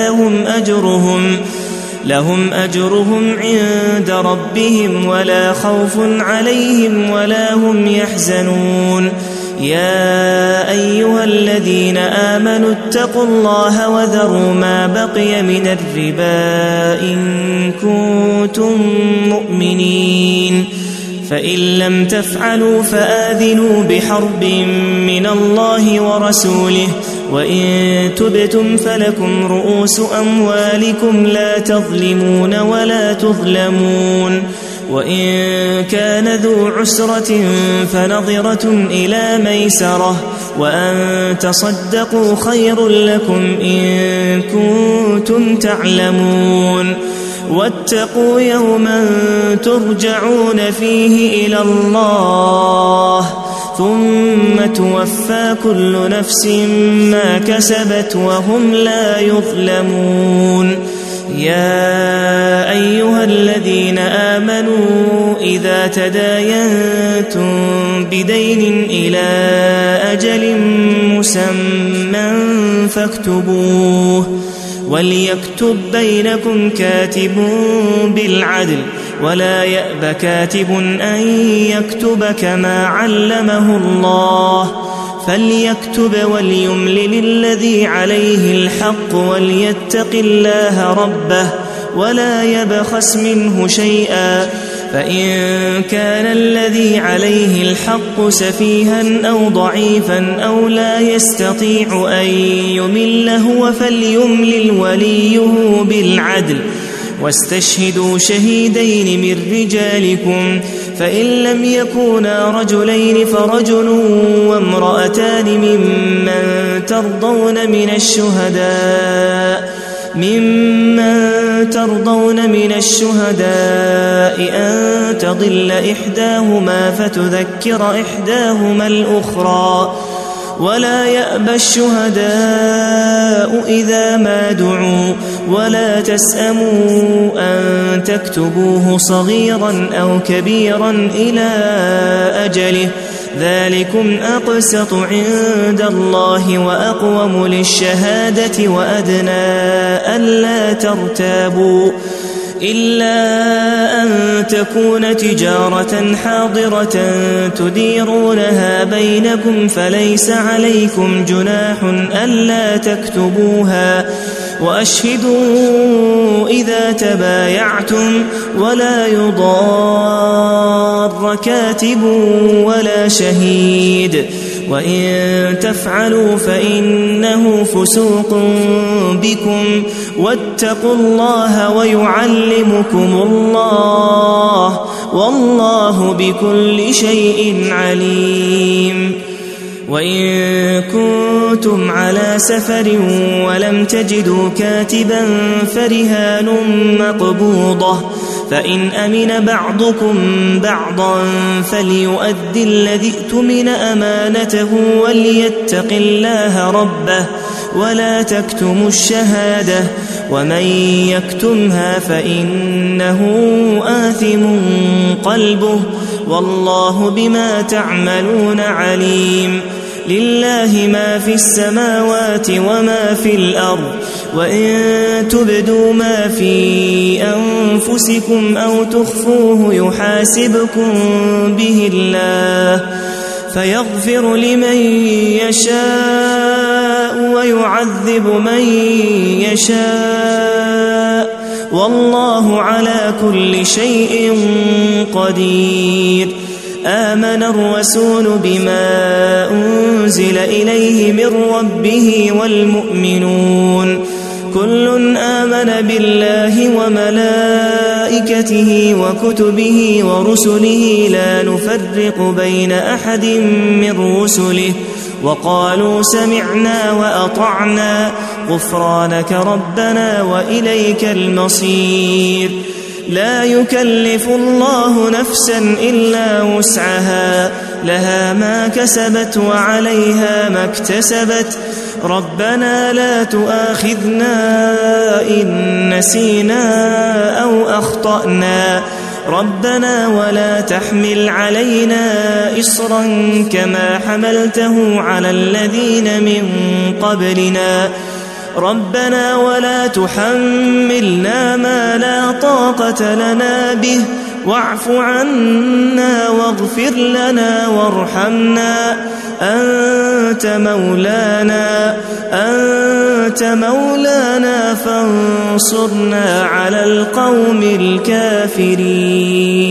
لهم أجرهم عند ربهم ولا خوف عليهم ولا هم يحزنون يا أيها الذين آمنوا اتقوا الله وذروا ما بقي من الربا إن كنتم مؤمنين فإن لم تفعلوا فآذنوا بحرب من الله ورسوله وإن تبتم فلكم رؤوس أموالكم لا تظلمون ولا تظلمون وإن كان ذو عسرة فنظرة إلى ميسرة وأن تصدقوا خير لكم إن كنتم تعلمون واتقوا يوما ترجعون فيه إلى الله ثم توفى كل نفس ما كسبت وهم لا يظلمون يا أيها الذين آمنوا إذا تداينتم بدين إلى أجل مسمى فاكتبوه وليكتب بينكم كاتب بالعدل ولا يأب كاتب أن يكتب كما علمه الله فليكتب وليملل الذي عليه الحق وليتق الله ربه ولا يبخس منه شيئا فإن كان الذي عليه الحق سفيها أو ضعيفا أو لا يستطيع أن يمل هو فليملل وليه بالعدل واستشهدوا شهيدين من رجالكم فإن لم يكونا رجلين فرجل وامرأتان ممن ترضون من الشهداء أن تضل إحداهما فتذكر إحداهما الأخرى ولا يأبى الشهداء إذا ما دعوا ولا تسأموا أن تكتبوه صغيرا أو كبيرا إلى أجله ذلكم أقسط عند الله وأقوم للشهادة وأدنى ألا ترتابوا إلا أن تكون تجارة حاضرة تديرونها بينكم فليس عليكم جناح ألا تكتبوها وأشهدوا إذا تبايعتم ولا يضار كاتب ولا شهيد وإن تفعلوا فإنه فسوق بكم واتقوا الله ويعلمكم الله والله بكل شيء عليم وإن كنتم على سفر ولم تجدوا كاتبا فرهان مقبوضة فإن أمن بعضكم بعضا فليؤد الذي اؤتمن أمانته وليتق الله ربه ولا تكتموا الشهادة ومن يكتمها فإنه آثم قلبه والله بما تعملون عليم. لله ما في السماوات وما في الأرض وإن تبدوا ما في أنفسكم أو تخفوه يحاسبكم به الله فيغفر لمن يشاء ويعذب من يشاء والله على كل شيء قدير. آمن الرسول بما أنزل إليه من ربه والمؤمنون كل آمن بالله وملائكته وكتبه ورسله لا نفرق بين أحد من رسله وقالوا سمعنا وأطعنا غفرانك ربنا وإليك المصير. لا يكلف الله نفسا إلا وسعها لها ما كسبت وعليها ما اكتسبت ربنا لا تؤاخذنا إن نسينا أو أخطأنا ربنا ولا تحمل علينا إصرا كما حملته على الذين من قبلنا ربنا ولا تحملنا ما لا طاقة لنا به واعف عنا واغفر لنا وارحمنا أنت مولانا فانصرنا على القوم الكافرين.